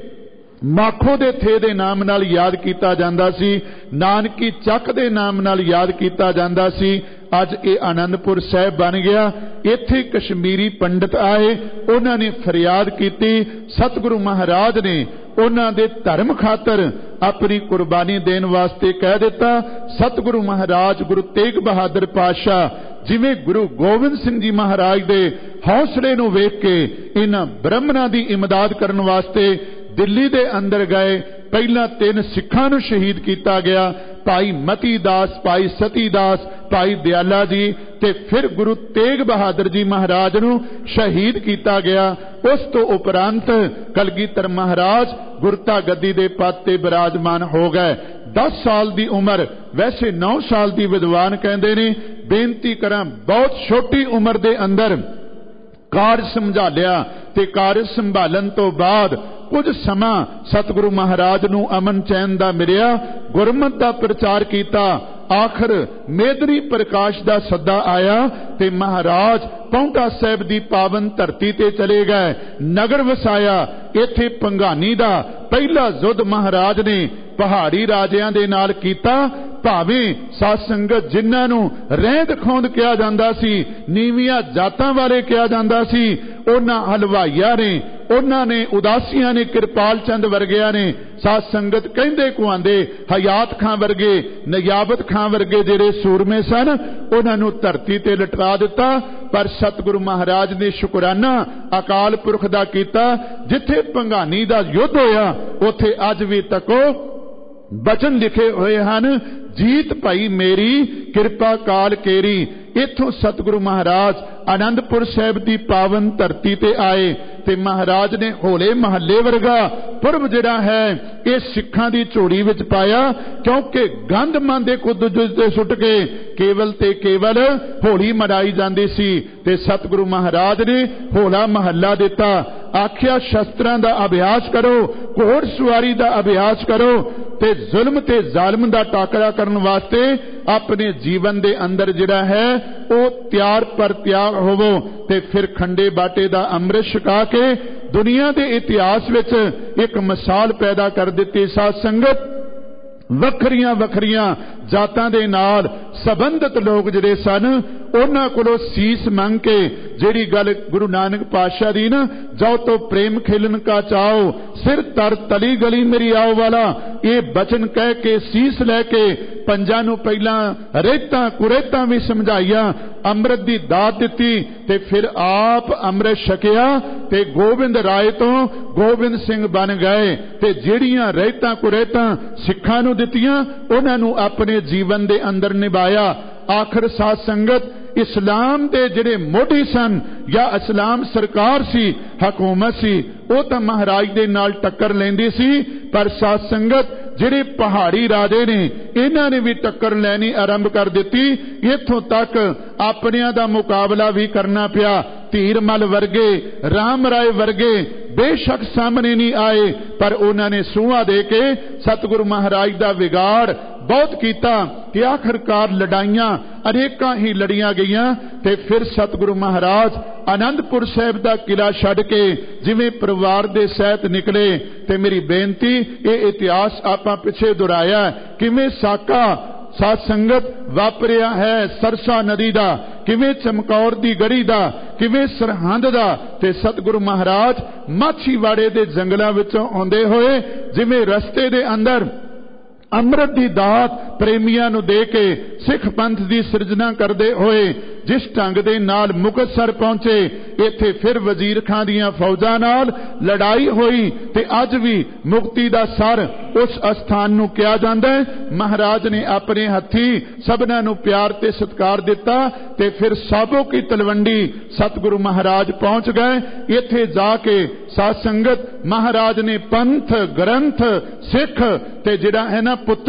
ਮਾਖੋ ਦੇ ਥੇ ਦੇ ਨਾਮ ਨਾਲ ਯਾਦ ਕੀਤਾ ਜਾਂਦਾ ਸੀ, ਨਾਨਕੀ ਚੱਕ ਦੇ ਨਾਮ ਨਾਲ ਯਾਦ ਕੀਤਾ ਜਾਂਦਾ ਸੀ, ਅੱਜ ਇਹ ਆਨੰਦਪੁਰ ਸਾਹਿਬ ਬਣ ਗਿਆ। ਇੱਥੇ ਕਸ਼ਮੀਰੀ ਪੰਡਤ ਆਏ, ਉਹਨਾਂ ਨੇ ਫਰਿਆਦ ਕੀਤੀ, ਸਤਿਗੁਰੂ ਮਹਾਰਾਜ ਨੇ ਉਹਨਾਂ ਦੇ ਧਰਮ ਖਾਤਰ ਆਪਣੀ ਕੁਰਬਾਨੀ ਦੇਣ ਵਾਸਤੇ ਕਹਿ ਦਿੱਤਾ। ਸਤਿਗੁਰੂ ਮਹਾਰਾਜ ਗੁਰੂ ਤੇਗ ਬਹਾਦਰ ਪਾਤਸ਼ਾਹ ਜਿਵੇਂ ਗੁਰੂ ਗੋਬਿੰਦ ਸਿੰਘ ਜੀ ਮਹਾਰਾਜ ਦੇ ਹੌਸਲੇ ਨੂੰ ਵੇਖ ਕੇ ਇਹਨਾਂ ਬ੍ਰਾਹਮਣਾਂ ਦੀ ਇਮਦਾਦ ਕਰਨ ਵਾਸਤੇ ਦਿੱਲੀ ਦੇ ਅੰਦਰ ਗਏ। ਪਹਿਲਾਂ 3 ਸਿੱਖਾਂ ਨੂੰ ਸ਼ਹੀਦ ਕੀਤਾ ਗਿਆ, ਭਾਈ ਮਤੀ ਦਾਸ, ਭਾਈ ਸਤੀ ਦਾਸ, ਭਾਈ ਦਿਆਲਾ ਜੀ, ਤੇ ਫਿਰ ਗੁਰੂ ਤੇਗ ਬਹਾਦਰ ਜੀ ਮਹਾਰਾਜ ਨੂੰ ਸ਼ਹੀਦ ਕੀਤਾ ਗਿਆ। ਉਸ ਤੋਂ ਉਪਰੰਤ ਕਲਗੀਧਰ ਮਹਾਰਾਜ ਗੁਰਤਾ ਗੱਦੀ ਦੇ ਪਦ ਤੇ ਬਿਰਾਜਮਾਨ ਹੋ ਗਏ। 10 ਸਾਲ ਦੀ ਉਮਰ, ਵੈਸੇ 9 ਸਾਲ ਦੀ ਵਿਦਵਾਨ ਕਹਿੰਦੇ ਨੇ। ਬੇਨਤੀ ਕਰਾਂ, ਬਹੁਤ ਛੋਟੀ ਉਮਰ ਦੇ ਅੰਦਰ ਕਾਰਜ ਸੰਭਾਲਿਆ ਤੇ ਕਾਰਜ ਸੰਭਾਲਣ ਤੋਂ ਬਾਅਦ ਕੁਝ ਸਮਾਂ ਸਤਿਗੁਰੂ ਮਹਾਰਾਜ ਨੂੰ ਅਮਨ ਚੈਨ ਦਾ ਮਿਲਿਆ, ਗੁਰਮਤਿ ਦਾ ਪ੍ਰਚਾਰ ਕੀਤਾ। ਆਖਰ ਮੇਦਨੀ ਪ੍ਰਕਾਸ਼ ਦਾ ਸੱਦਾ ਆਇਆ ਤੇ ਮਹਾਰਾਜ ਪੌਂਟਾ ਸਾਹਿਬ ਦੀ ਪਾਵਨ ਧਰਤੀ ਤੇ ਚਲੇ ਗਏ, ਨਗਰ ਵਸਾਇਆ। ਇੱਥੇ ਭੰਗਾਨੀ ਦਾ ਪਹਿਲਾ ਯੁੱਧ ਮਹਾਰਾਜ ਨੇ ਪਹਾੜੀ ਰਾਜਿਆਂ ਦੇ ਨਾਲ ਕੀਤਾ। ਭਾਵੇਂ ਸਾਧ ਸੰਗਤ ਜਿਨ੍ਹਾਂ ਨੂੰ ਰਹਿੰਦ ਖੂੰਦ ਕਿਹਾ ਜਾਂਦਾ ਸੀ, ਨੀਵੀਆਂ ਜਾਤਾਂ ਵਾਲੇ ਕਿਹਾ ਜਾਂਦਾ ਸੀ, ਉਹਨਾਂ ਹਲਵਾਈਆਂ ਨੇ, ਉਹਨਾਂ ਨੇ ਉਦਾਸੀਆਂ ਨੇ, ਕਿਰਪਾਲ ਚੰਦ ਵਰਗਿਆਂ ਨੇ, ਸਾਧ ਸੰਗਤ ਕਹਿੰਦੇ ਕੁਆਂਦੇ ਹਯਾਤ ਖਾਂ ਵਰਗੇ, ਨਯਾਬਤ ਖਾਂ ਵਰਗੇ ਜਿਹੜੇ ਸੂਰਮੇ ਸਨ, ਉਹਨਾਂ ਨੂੰ ਧਰਤੀ ਤੇ ਲਟਾ ਦਿੱਤਾ। ਪਰ ਸਤਿਗੁਰੂ ਮਹਾਰਾਜ ਨੇ ਸ਼ੁਕਰਾਨਾ ਅਕਾਲ ਪੁਰਖ ਦਾ ਕੀਤਾ। ਜਿੱਥੇ ਭੰਗਾਨੀ ਦਾ ਯੁੱਧ ਹੋਇਆ ਉੱਥੇ ਅੱਜ ਵੀ ਤੱਕੋ ਬਚਨ ਲਿਖੇ ਹੋਏ ਹਨ, ਜੀਤ ਭਾਈ ਮੇਰੀ ਕਿਰਪਾ ਕਾਲ ਕੇਰੀ। ਇੱਥੋਂ ਸਤਿਗੁਰੂ ਮਹਾਰਾਜ ਆਨੰਦਪੁਰ ਸਾਹਿਬ ਦੀ ਪਾਵਨ ਧਰਤੀ ਤੇ ਆਏ ਤੇ ਮਹਾਰਾਜ ਨੇ ਹੋਲੇ ਮਹੱਲੇ ਵਰਗਾ ਪੁਰਬ ਜਿਹੜਾ ਹੈ ਇਹ ਸਿੱਖਾਂ ਦੀ ਝੋਲੀ ਵਿੱਚ ਪਾਇਆ, ਕਿਉਂਕਿ ਗੰਧ ਮਨ ਦੇ ਕੁੱਦ ਤੇ ਸੁੱਟ ਕੇ ਕੇਵਲ ਤੇ ਕੇਵਲ ਹੋਲੀ ਮਨਾਈ ਜਾਂਦੀ ਸੀ ਤੇ ਸਤਿਗੁਰੂ ਮਹਾਰਾਜ ਨੇ ਹੋਲਾ ਮਹੱਲਾ ਦਿੱਤਾ। ਆਖਿਆ ਸ਼ਸਤਰਾਂ ਦਾ ਅਭਿਆਸ ਕਰੋ, ਘੋੜ ਸਵਾਰੀ ਦਾ ਅਭਿਆਸ ਕਰੋ ਤੇ ਜ਼ੁਲਮ ਤੇ ਜ਼ਾਲਮ ਦਾ ਟਾਕਰਾ ਕਰਨ ਵਾਸਤੇ ਆਪਣੇ ਜੀਵਨ ਦੇ ਅੰਦਰ ਜਿਹੜਾ ਹੈ ਉਹ ਤਿਆਰ ਪਰ ਤਿਆਰ ਹੋਵੋ। ਤੇ ਫਿਰ ਖੰਡੇ ਬਾਟੇ ਦਾ ਅੰਮ੍ਰਿਤ ਛਕਾ ਕੇ ਦੁਨੀਆ ਦੇ ਇਤਿਹਾਸ ਵਿੱਚ ਇੱਕ ਮਿਸਾਲ ਪੈਦਾ ਕਰ ਦਿੱਤੀ। ਸਾਧ ਸੰਗਤ, ਵੱਖਰੀਆਂ ਵੱਖਰੀਆਂ ਜਾਤਾਂ ਦੇ ਨਾਲ ਸੰਬੰਧਿਤ ਲੋਕ ਜਿਹੜੇ ਸਨ, ਉਹਨਾਂ ਕੋਲੋਂ ਸੀਸ ਮੰਗ ਕੇ ਜਿਹੜੀ ਗੱਲ ਗੁਰੂ ਨਾਨਕ ਪਾਤਸ਼ਾਹ ਦੀ ਨਾ, ਜਾਓ ਤੋਂ ਪ੍ਰੇਮ ਖੇਲਣ ਕਾ ਚਾਓ, ਸਿਰ ਤਰ ਤਲੀ ਗਲੀ ਮੇਰੀ ਆਓ ਵਾਲਾ, ਇਹ ਬਚਨ ਕਹਿ ਕੇ ਸੀਸ ਲੈ ਕੇ ਪੰਜਾਂ ਨੂੰ ਪਹਿਲਾਂ ਰੇਤਾਂ ਕੁਰੇਤਾਂ ਵੀ ਸਮਝਾਈਆਂ, ਅੰਮ੍ਰਿਤ ਦੀ ਦਾਤ ਦਿੱਤੀ ਤੇ ਫਿਰ ਆਪ ਅੰਮ੍ਰਿਤ ਛਕਿਆ ਤੇ ਗੋਬਿੰਦ ਰਾਏ ਤੋਂ ਗੋਬਿੰਦ ਸਿੰਘ ਬਣ ਗਏ। ਤੇ ਜਿਹੜੀਆਂ ਰਹਿਤਾਂ ਕੁਰੇਤਾਂ ਸਿੱਖਾਂ ਨੂੰ ਦਿੱਤੀਆਂ ਉਹਨਾਂ ਨੂੰ ਆਪਣੇ ਜੀਵਨ ਦੇ ਅੰਦਰ ਨਿਭਾਇਆ। ਆਖਰ ਸਾਧ ਸੰਗਤ, ਇਸਲਾਮ ਦੇ ਜਿਹੜੇ ਮੋਢੀ ਸਨ ਜਾਂ ਇਸਲਾਮ ਸਰਕਾਰ ਸੀ, ਹਕੂਮਤ ਸੀ, ਉਹ ਤਾਂ ਮਹਾਰਾਜ ਦੇ ਨਾਲ ਟੱਕਰ ਲੈਂਦੀ ਸੀ। ਪਰ ਸਾਧ ਸੰਗਤ, ਜਿਹੜੇ ਪਹਾੜੀ ਰਾਜੇ ਨੇ ਇਹਨਾਂ ਨੇ ਵੀ ਟੱਕਰ ਲੈਣੀ ਆਰੰਭ ਕਰ ਦਿੱਤੀ। ਇੱਥੋਂ ਤੱਕ ਆਪਣਿਆਂ ਦਾ ਮੁਕਾਬਲਾ ਵੀ ਕਰਨਾ ਪਿਆ। ਧੀਰਮਲ ਵਰਗੇ, ਰਾਮ ਰਾਏ ਵਰਗੇ ਬੇਸ਼ੱਕ ਸਾਹਮਣੇ ਨਹੀਂ ਆਏ, ਪਰ ਉਹਨਾਂ ਨੇ ਸੂਹਾ ਦੇ ਕੇ ਸਤਿਗੁਰੂ ਮਹਾਰਾਜ ਦਾ ਵਿਗਾੜ ਬਹੁਤ ਕੀਤਾ ਕਿ ਆਖਰਕਾਰ ਲੜਾਈਆਂ ਅਨੇਕਾਂ ਹੀ ਲੜੀਆਂ ਗਈਆਂ। ਤੇ ਫਿਰ ਸਤਿਗੁਰੂ ਮਹਾਰਾਜ ਆਨੰਦਪੁਰ ਸਾਹਿਬ ਦਾ ਕਿਲਾ ਛੱਡ ਕੇ ਜਿਵੇਂ ਪਰਿਵਾਰ ਦੇ ਸਹਿਤ ਨਿਕਲੇ। ਤੇ ਮੇਰੀ ਬੇਨਤੀ, ਇਹ ਇਤਿਹਾਸ ਆਪਾਂ ਪਿੱਛੇ ਦੁਹਰਾਇਆ ਕਿਵੇਂ ਸਾਕਾ ਸਾਧ ਸੰਗਤ ਵਾਪਰਿਆ ਹੈ, ਸਰਸਾ ਨਦੀ ਦਾ, ਕਿਵੇਂ ਚਮਕੌਰ ਦੀ ਗੜੀ ਦਾ, ਕਿਵੇਂ ਸਰਹੰਦ ਦਾ। ਤੇ ਸਤਿਗੁਰੂ ਮਹਾਰਾਜ ਮਾਛੀਵਾੜੇ ਦੇ ਜੰਗਲਾਂ ਵਿੱਚੋਂ ਆਉਂਦੇ ਹੋਏ ਜਿਵੇਂ ਰਸਤੇ ਦੇ ਅੰਦਰ ਅੰਮ੍ਰਿਤ ਦੀ ਦਾਤ ਪ੍ਰੇਮੀਆਂ ਨੂੰ ਦੇ ਕੇ ਸਿੱਖ ਪੰਥ ਦੀ ਸਿਰਜਣਾ ਕਰਦੇ ਹੋਏ ਜਿਸ ਢੰਗ ਦੇ ਨਾਲ ਮੁਕਤਸਰ ਪਹੁੰਚੇ, ਇੱਥੇ ਫਿਰ ਵਜ਼ੀਰ ਖਾਂ ਦੀਆਂ ਫੌਜਾਂ ਨਾਲ ਲੜਾਈ ਹੋਈ ਤੇ ਅੱਜ ਵੀ ਮੁਕਤੀ ਦਾ ਸਰ ਉਸ ਅਸਥਾਨ ਨੂੰ ਕਿਹਾ ਜਾਂਦਾ ਹੈ। ਮਹਾਰਾਜ ਨੇ ਆਪਣੇ ਹੱਥੀ ਸਭਨਾਂ ਨੂੰ ਪਿਆਰ ਤੇ ਸਤਿਕਾਰ ਦਿੱਤਾ ਤੇ ਫਿਰ ਸਾਬੋ ਕੀ ਤਲਵੰਡੀ ਸਤਿਗੁਰੂ ਮਹਾਰਾਜ ਪਹੁੰਚ ਗਏ। ਇੱਥੇ ਜਾ ਕੇ ਸਾਧ ਸੰਗਤ, ਮਹਾਰਾਜ ਨੇ ਪੰਥ, ਗ੍ਰੰਥ, ਸਿੱਖ ਤੇ ਜਿਹੜਾ ਹੈ ਨਾ ਪੁੱਤਰ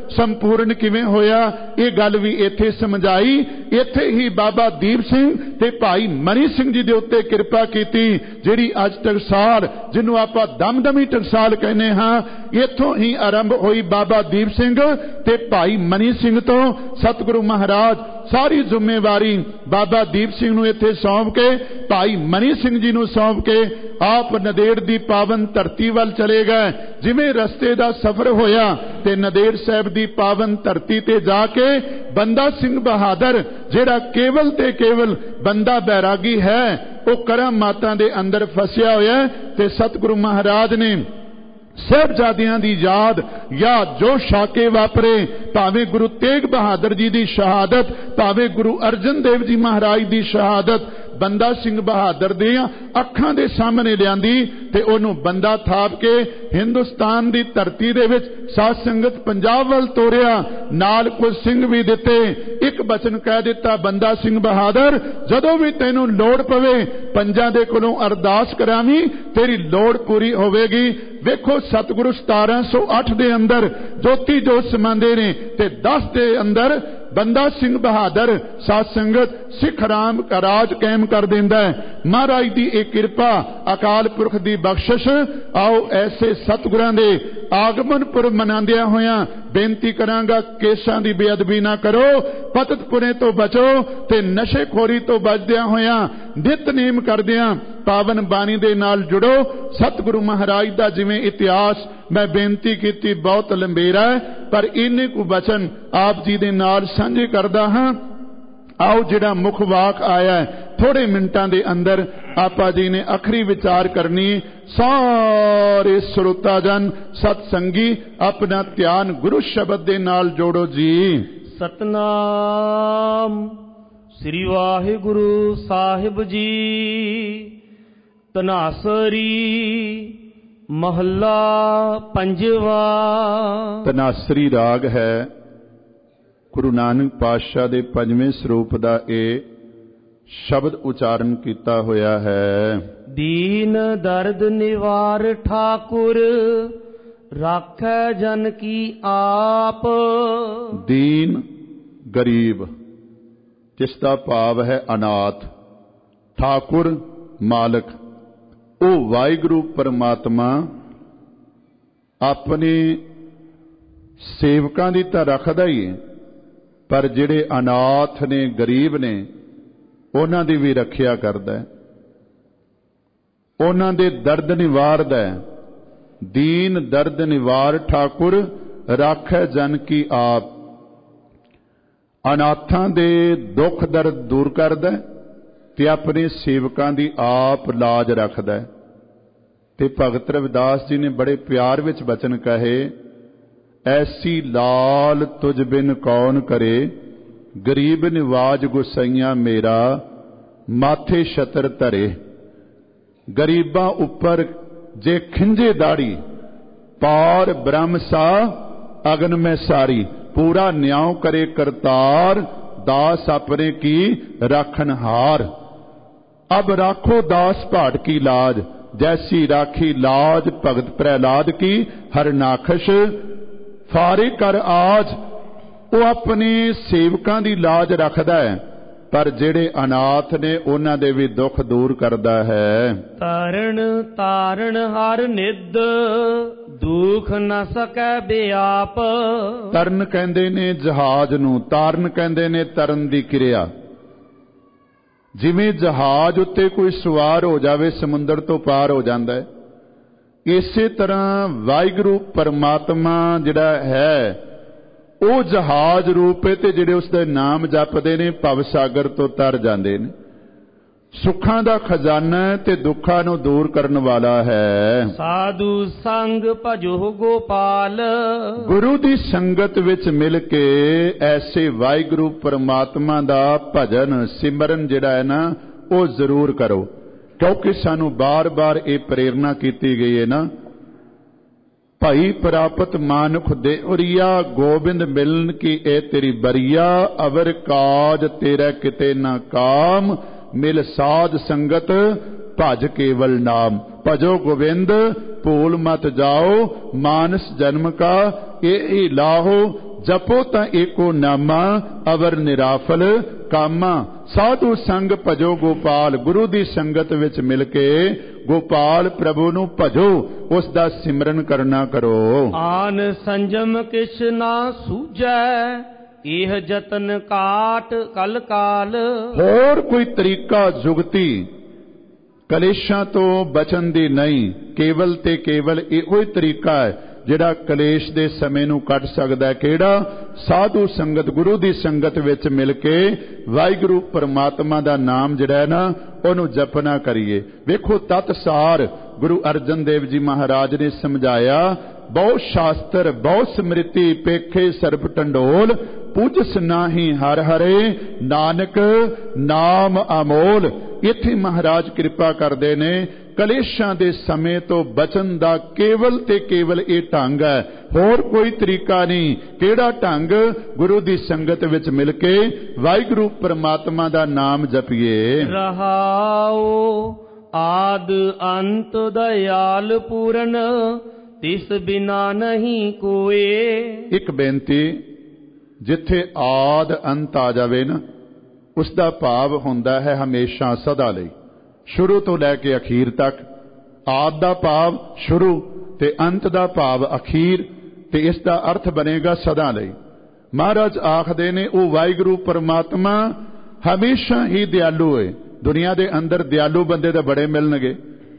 ਸੰਪੂਰਨ ਕਿਵੇਂ ਹੋਇਆ, ਇਹ ਗੱਲ ਵੀ ਇੱਥੇ ਸਮਝਾਈ। ਇੱਥੇ ਹੀ ਬਾਬਾ ਦੀਪ ਸਿੰਘ ਤੇ ਭਾਈ ਮਨੀ ਸਿੰਘ ਜੀ ਦੇ ਉੱਤੇ ਕਿਰਪਾ ਕੀਤੀ, ਜਿਹੜੀ ਅੱਜ ਟਕਸਾਲ, ਜਿਹਨੂੰ ਆਪਾਂ ਦਮਦਮੀ ਟਕਸਾਲ ਕਹਿੰਦੇ ਹਾਂ, ਇੱਥੋਂ ਹੀ ਆਰੰਭ ਹੋਈ ਬਾਬਾ ਦੀਪ ਸਿੰਘ ਤੇ ਭਾਈ ਮਨੀ ਸਿੰਘ ਤੋਂ। ਸਤਿਗੁਰੂ ਮਹਾਰਾਜ ਸਾਰੀ ਜ਼ਿੰਮੇਵਾਰੀ ਬਾਬਾ ਦੀਪ ਸਿੰਘ ਨੂੰ ਇੱਥੇ ਸੌਂਪ ਕੇ, ਭਾਈ ਮਨੀ ਸਿੰਘ ਜੀ ਨੂੰ ਸੌਂਪ ਕੇ ਆਪ ਨੰਦੇੜ ਦੀ ਪਾਵਨ ਧਰਤੀ ਵੱਲ ਚਲੇ ਗਏ। ਜਿਵੇਂ ਰਸਤੇ ਦਾ ਸਫ਼ਰ ਹੋਇਆ ਤੇ ਨੰਦੇੜ ਸਾਹਿਬ ਦੀ ਪਾਵਨ ਧਰਤੀ ਤੇ ਜਾ ਕੇ ਬੰਦਾ ਸਿੰਘ ਬਹਾਦਰ, ਜਿਹੜਾ ਕੇਵਲ ਤੇ ਕੇਵਲ ਬੰਦਾ ਬੈਰਾਗੀ ਹੈ, ਉਹ ਕਰਮ ਮਾਤਾ ਦੇ ਅੰਦਰ ਫਸਿਆ ਹੋਇਆ ਤੇ ਸਤਿਗੁਰੂ ਮਹਾਰਾਜ ਨੇ ਸਾਹਿਬਜ਼ਾਦਿਆਂ ਦੀ ਯਾਦ ਜਾਂ ਜੋ ਸ਼ਾਕੇ ਵਾਪਰੇ, ਭਾਵੇਂ ਗੁਰੂ ਤੇਗ ਬਹਾਦਰ ਜੀ ਦੀ ਸ਼ਹਾਦਤ, ਭਾਵੇਂ ਗੁਰੂ ਅਰਜਨ ਦੇਵ ਜੀ ਮਹਾਰਾਜ ਦੀ ਸ਼ਹਾਦਤ, ਬੰਦਾ ਸਿੰਘ ਬਹਾਦਰ ਦੀਆਂ ਅੱਖਾਂ ਦੇ ਸਾਹਮਣੇ ਲਿਆਂਦੀ ਤੇ ਉਹਨੂੰ ਬੰਦਾ ਥਾਪ ਕੇ ਹਿੰਦੁਸਤਾਨ ਦੀ ਧਰਤੀ ਦੇ ਵਿੱਚ ਸਾਧ ਸੰਗਤ ਪੰਜਾਬ ਵੱਲ ਤੋਰਿਆ। ਨਾਲ ਕੁਝ ਸਿੰਘ ਵੀ ਦਿੱਤੇ। ਇੱਕ ਬਚਨ ਕਹਿ ਦਿੱਤਾ, ਬੰਦਾ ਸਿੰਘ ਬਹਾਦਰ, ਜਦੋਂ ਵੀ ਤੈਨੂੰ ਲੋੜ ਪਵੇ ਪੰਜਾਂ ਦੇ ਕੋਲੋਂ ਅਰਦਾਸ ਕਰਾਵੀਂ, ਤੇਰੀ ਲੋੜ ਪੂਰੀ ਹੋਵੇਗੀ। ਵੇਖੋ ਸਤਿਗੁਰੂ 1708 ਦੇ ਅੰਦਰ ਜੋਤੀ ਜੋਤ ਸਮਾਉਂਦੇ ਨੇ ਤੇ 10 ਦੇ ਅੰਦਰ ਬੰਦਾ ਸਿੰਘ ਬਹਾਦਰ ਸਾਧ ਸੰਗਤ ਸਿੱਖ ਰਾਮ ਦਾ ਰਾਜ ਕਾਇਮ ਕਰ ਦਿੰਦਾ ਹੈ। ਮਹਾਰਾਜ ਦੀ ਇਹ ਕਿਰਪਾ, ਅਕਾਲ ਪੁਰਖ ਦੀ ਬਖਸ਼ਿਸ਼। ਆਓ ਐਸੇ ਸਤਿਗੁਰਾਂ ਦੇ ਆਗਮਨ ਪੁਰਬ ਮਨਾਉਂਦਿਆਂ ਹੋਇਆਂ ਬੇਨਤੀ ਕਰਾਂਗਾ, ਕੇਸਾਂ ਦੀ ਬੇਅਦਬੀ ਨਾ ਕਰੋ, ਪਤਤਪੁਰੇ ਤੋਂ ਬਚੋ ਤੇ ਨਸ਼ੇਖੋਰੀ ਤੋਂ ਬਚਦਿਆਂ ਹੋਇਆਂ ਨਿਤਨੇਮ ਕਰਦਿਆਂ ਪਾਵਨ ਬਾਣੀ ਦੇ ਨਾਲ ਜੁੜੋ। ਸਤਿਗੁਰੂ ਮਹਾਰਾਜ ਦਾ ਜਿਵੇਂ ਇਤਿਹਾਸ ਮੈਂ ਬੇਨਤੀ ਕੀਤੀ ਬਹੁਤ ਲੰਬੇਰਾ ਹੈ, ਪਰ ਇੰਨੇ ਕੁ ਬਚਨ ਆਪ ਜੀ ਦੇ ਨਾਲ ਸਾਂਝੇ ਕਰਦਾ ਹਾਂ। ਆਓ ਜਿਹੜਾ ਮੁੱਖ ਵਾਕ ਆਇਆ ਥੋੜੇ ਮਿੰਟਾਂ ਦੇ ਅੰਦਰ ਆਪਾ ਜੀ ਨੇ ਆਖਰੀ ਵਿਚਾਰ ਕਰਨੀ। ਸਾਰੇ ਸਰੋਤਾ ਜਨ ਸਤ ਸੰਗੀ ਆਪਣਾ ਧਿਆਨ ਗੁਰੂ ਸ਼ਬਦ ਦੇ ਨਾਲ ਜੋੜੋ ਜੀ। ਸਤਨਾਮ ਸ੍ਰੀ ਵਾਹਿਗੁਰੂ ਸਾਹਿਬ ਜੀ। ਧਨਾਸਰੀ ਮਹੱਲਾ ਪੰਜਵਾ। ਧਨਾਸਰੀ ਰਾਗ ਹੈ ਗੁਰੂ ਨਾਨਕ ਪਾਤਸ਼ਾਹ ਦੇ ਪੰਜਵੇਂ ਸਰੂਪ ਦਾ ਇਹ ਸ਼ਬਦ ਉਚਾਰਨ ਕੀਤਾ ਹੋਇਆ ਹੈ। ਦੀਨ ਦਰਦ ਨਿਵਾਰ ਠਾਕੁਰ ਰਾਖੈ ਜਨ ਕੀ ਆਪ। ਦੀਨ ਗਰੀਬ, ਜਿਸ ਦਾ ਭਾਵ ਹੈ ਅਨਾਥ, ਠਾਕੁਰ ਮਾਲਕ, ਉਹ ਵਾਹਿਗੁਰੂ ਪਰਮਾਤਮਾ ਆਪਣੇ ਸੇਵਕਾਂ ਦੀ ਤਾਂ ਰੱਖਦਾ ਹੀ ਹੈ, ਪਰ ਜਿਹੜੇ ਅਨਾਥ ਨੇ, ਗਰੀਬ ਨੇ, ਉਹਨਾਂ ਦੀ ਵੀ ਰੱਖਿਆ ਕਰਦਾ ਹੈ, ਉਹਨਾਂ ਦੇ ਦਰਦ ਨਿਵਾਰਦਾ ਹੈ। ਦੀਨ ਦਰਦ ਨਿਵਾਰ ਠਾਕੁਰ ਰਾਖੈ ਜਨ ਕੀ ਆਪ। ਅਨਾਥਾਂ ਦੇ ਦੁੱਖ ਦਰਦ ਦੂਰ ਕਰਦਾ ਤੇ ਆਪਣੇ ਸੇਵਕਾਂ ਦੀ ਆਪ ਲਾਜ ਰੱਖਦਾ। ਤੇ ਭਗਤ ਰਵਿਦਾਸ ਜੀ ਨੇ ਬੜੇ ਪਿਆਰ ਵਿੱਚ ਬਚਨ ਕਹੇ, ਐਸੀ ਲਾਲ ਤੁਝ ਬਿਨ ਕੌਣ ਕਰੇ, ਗਰੀਬ ਨਿਵਾਜ ਗੁਸਈਆਂ ਮੇਰਾ ਮਾਥੇ ਛਤਰ ਧਰੇ। ਗਰੀਬਾਂ ਉੱਪਰ ਜੇ ਖਿੰਜੇ ਦਾੜੀ, ਪਾਰ ਬ੍ਰਹਮ ਸਾ ਅਗਨ ਮੈਂ ਸਾਰੀ। ਪੂਰਾ ਨਿਆਉ ਕਰੇ ਕਰਤਾਰ, ਦਾਸ ਆਪਣੇ ਕੀ ਰਾਖਨਹਾਰ। ਅਬ ਰਾਖੋ ਦਾਸ ਭਾਟ ਕੀ ਲਾਜ, ਜੈਸੀ ਰਾਖੀ ਲਾਜ ਭਗਤ ਪ੍ਰਹਿਲਾਦ ਕੀ ਹਰਨਾਖਸ਼। ਫਾਰੇ ਕਰ ਆਜ, ਉਹ ਆਪਣੇ ਸੇਵਕਾਂ ਦੀ ਲਾਜ ਰੱਖਦਾ ਹੈ, ਪਰ ਜਿਹੜੇ ਅਨਾਥ ਨੇ ਉਹਨਾਂ ਦੇ ਵੀ ਦੁੱਖ ਦੂਰ ਕਰਦਾ ਹੈ। ਤਾਰਨ ਤਾਰਨ ਹਰ ਨਿੱਧ, ਦੁਖ ਨ ਸਕੈ ਬਿਆਪ। ਤਰਨ ਕਹਿੰਦੇ ਨੇ ਜਹਾਜ਼ ਨੂੰ, ਤਾਰਨ ਕਹਿੰਦੇ ਨੇ ਤਰਨ ਦੀ ਕਿਰਿਆ। ਜਿਵੇਂ ਜਹਾਜ਼ ਉੱਤੇ ਕੋਈ ਸਵਾਰ ਹੋ ਜਾਵੇ ਸਮੁੰਦਰ ਤੋਂ ਪਾਰ ਹੋ ਜਾਂਦਾ ਹੈ, ਇਸੇ ਤਰ੍ਹਾਂ ਵਾਹਿਗੁਰੂ ਪਰਮਾਤਮਾ ਜਿਹੜਾ ਹੈ ਉਹ ਜਹਾਜ਼ ਰੂਪ ਹੈ ਤੇ ਜਿਹੜੇ ਉਸ ਦਾ ਨਾਮ ਜਪਦੇ ਨੇ ਭਵ ਸਾਗਰ ਤੋਂ ਤਰ ਜਾਂਦੇ ਨੇ। ਸੁੱਖਾਂ ਦਾ ਖਜ਼ਾਨਾ ਤੇ ਦੁੱਖਾਂ ਨੂੰ ਦੂਰ ਕਰਨ ਵਾਲਾ ਹੈ। ਸਾਧੂ ਸੰਗ ਭਜੋ ਗੋਪਾਲ, ਗੁਰੂ ਦੀ ਸੰਗਤ ਵਿੱਚ ਮਿਲ ਕੇ ਐਸੇ ਵਾਹਿਗੁਰੂ ਪਰਮਾਤਮਾ ਦਾ ਭਜਨ ਸਿਮਰਨ ਜਿਹੜਾ ਹੈ ਨਾ ਉਹ ਜ਼ਰੂਰ ਕਰੋ, ਕਿਉਂਕਿ ਸਾਨੂੰ ਬਾਰ-ਬਾਰ ਇਹ ਪ੍ਰੇਰਨਾ ਕੀਤੀ ਗਈ ਹੈ ਨਾ, ਭਾਈ ਪ੍ਰਾਪਤ ਮਾਨੁਖ ਦੇ ਉਰੀਆ, ਗੋਬਿੰਦ ਮਿਲਨ ਕੀ ਇਹ ਤੇਰੀ ਬਰੀਆ। ਅਵਰ ਕਾਜ ਤੇਰਾ ਕਿਤੇ ਨਾ ਕਾਮ, ਮਿਲ ਸਾਧ ਸੰਗਤ ਭਜ ਕੇਵਲ ਨਾਮ। ਭਜੋ ਗੋਬਿੰਦ ਭੂਲ ਮਤ ਜਾਓ, ਮਾਨਸ ਜਨਮ ਕਾ ਇਹ ਲਾਹੋ। जपो ता एको नामा अवर निराफल कामा। साधु संग भजो गोपाल, गुरु दी संगत विच मिल के गोपाल प्रभु नू भजो, उस दा सिमरन करना करो। आन संजम किछ ना सूझै, एह जतन काट कल काल। होर कोई तरीका जुगती कलेशां तो बचन दी नहीं, केवल ते केवल इहो ही तरीका है ਜਿਹੜਾ ਕਲੇਸ਼ ਦੇ ਸਮੇਂ ਨੂੰ ਕੱਢ ਸਕਦਾ। ਕਿਹੜਾ? ਸਾਧੂ ਸੰਗਤ, ਗੁਰੂ ਦੀ ਸੰਗਤ ਵਿੱਚ ਮਿਲ ਕੇ ਵਾਹਿਗੁਰੂ ਪਰਮਾਤਮਾ ਦਾ ਨਾਮ ਜਿਹੜਾ ਹੈ ਨਾ ਉਹਨੂੰ ਜਪਣਾ ਕਰੀਏ। ਵੇਖੋ ਤਤਸਾਰ ਗੁਰੂ ਅਰਜਨ ਦੇਵ ਜੀ ਮਹਾਰਾਜ ਨੇ ਸਮਝਾਇਆ, ਬਹੁ ਸ਼ਾਸਤਰ ਬਹੁ ਸਮ੍ਰਿਤੀ ਪੇਖੇ ਸਰਬ ਟੰਡੋਲ, पूजस नाही हर हरे नानक नाम अमोल। इत्थे महाराज कृपा करते ने कलेशां दे समय तो बचन दा केवल ते केवल ये ढंग है, होर कोई तरीका नहीं। केड़ा ढंग? गुरु दी संगत विच मिल के वाहिगुरू परमात्मा दा नाम जपिए। रहाओ आद अंत दयाल पूरन, तिस बिना नहीं कोई। एक बेनती, जिथे आद अंत आ जावे ना, उसका भाव हुंदा है हमेशा सदा लई, शुरू तो लैके अखीर तक। आद दा भाव शुरू ते अंत दा भाव अखीर, ते इसका अर्थ बनेगा सदा लई। महाराज आखदे ने वो वाहिगुरू परमात्मा हमेशा ही दयालु है। दुनिया दे अंदर दयालु बंदे तो बड़े मिलणगे।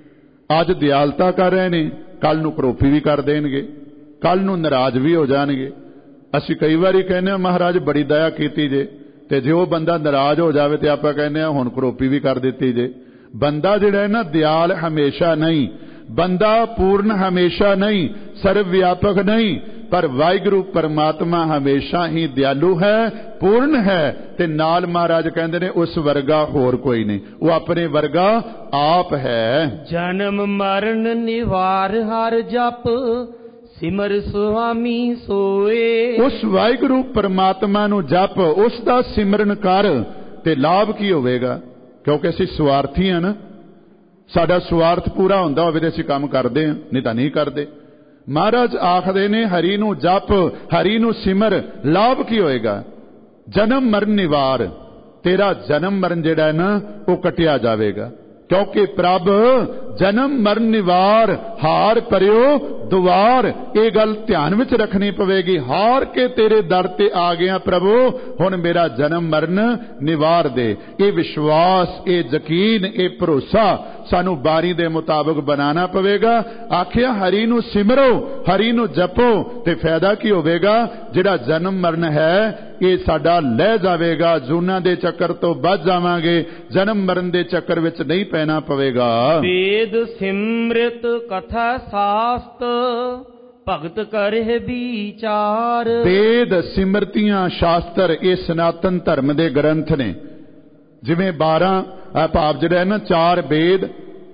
अज दयालता कर रहे ने, कल नूं करोपी भी कर देणगे, कल नूं नाराज भी हो जाणगे। ਅਸੀਂ कई वारी कहने महाराज बड़ी दया कीती जे, ते जे वो बंदा नाराज हो जाए तो आप कहने हुण करोपी भी कर दी जे। बंदा जिहड़ा है ना दयाल हमेशा नहीं, बंदा पूर्ण हमेशा नहीं, सर्वव्यापक नहीं, पर वाहिगुरू परमात्मा हमेशा ही दयालु है, पूर्ण है। ते नाल महाराज कहते ने उस वर्गा होर कोई नहीं, वो अपने वर्गा आप है। जन्म मरण निवार हर जप, सिमर सुआमी सोए। उस वाहिगुरू परमात्मा नू जप, उसका सिमरन कर, ते लाभ की होवेगा? क्योंकि असीं स्वार्थी हैं ना, साडा स्वार्थ पूरा हुंदा होवे ते असीं काम करदे हां, नहीं तां नहीं करदे। महाराज आखदे ने हरि नू जप, हरि नू सिमर, लाभ की होएगा? जन्म मरण निवार, तेरा जन्म मरण जिहड़ा है ना वो कटिया जावेगा। क्योंकि प्रभ जन्म मरण निवार, हार परियो दुआर। ये गल ध्यान विच रखनी पवेगी। हार के तेरे दर ते आ गया प्रभु, हुण मेरा जन्म मरण निवार दे। ये विश्वास, ये यकीन, ये भरोसा सानू बारी दे मुताबिक बनाना पवेगा। आखिया हरि नू सिमरो, हरि नू जपो, ते फायदा की होवेगा? जिहड़ा जन्म मरण है ये साडा लह जावेगा, जूना दे चक्कर तो बच जावांगे, जन्म मरण दे चक्कर विच नहीं पैना पवेगा। वेद सिमृत कथा शास्त्र, भगत करे विचार। वेद सिमरतियां शास्त्र ये सनातन धर्म दे ग्रंथ ने। जिवें 12 भाव जिहड़ा है ना 4 वेद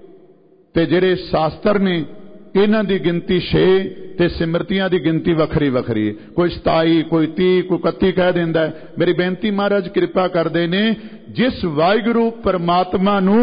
ते जिहड़े शास्त्र ने इन्हां दी गिनती 6 ते सिमरतियां दी गिनती वखरी वखरी। कोई 27, कोई 30, कोई 31 कह दिंदा है। मेरी बेनती महाराज कृपा करदे ने, जिस वाहिगुरू परमात्मा नू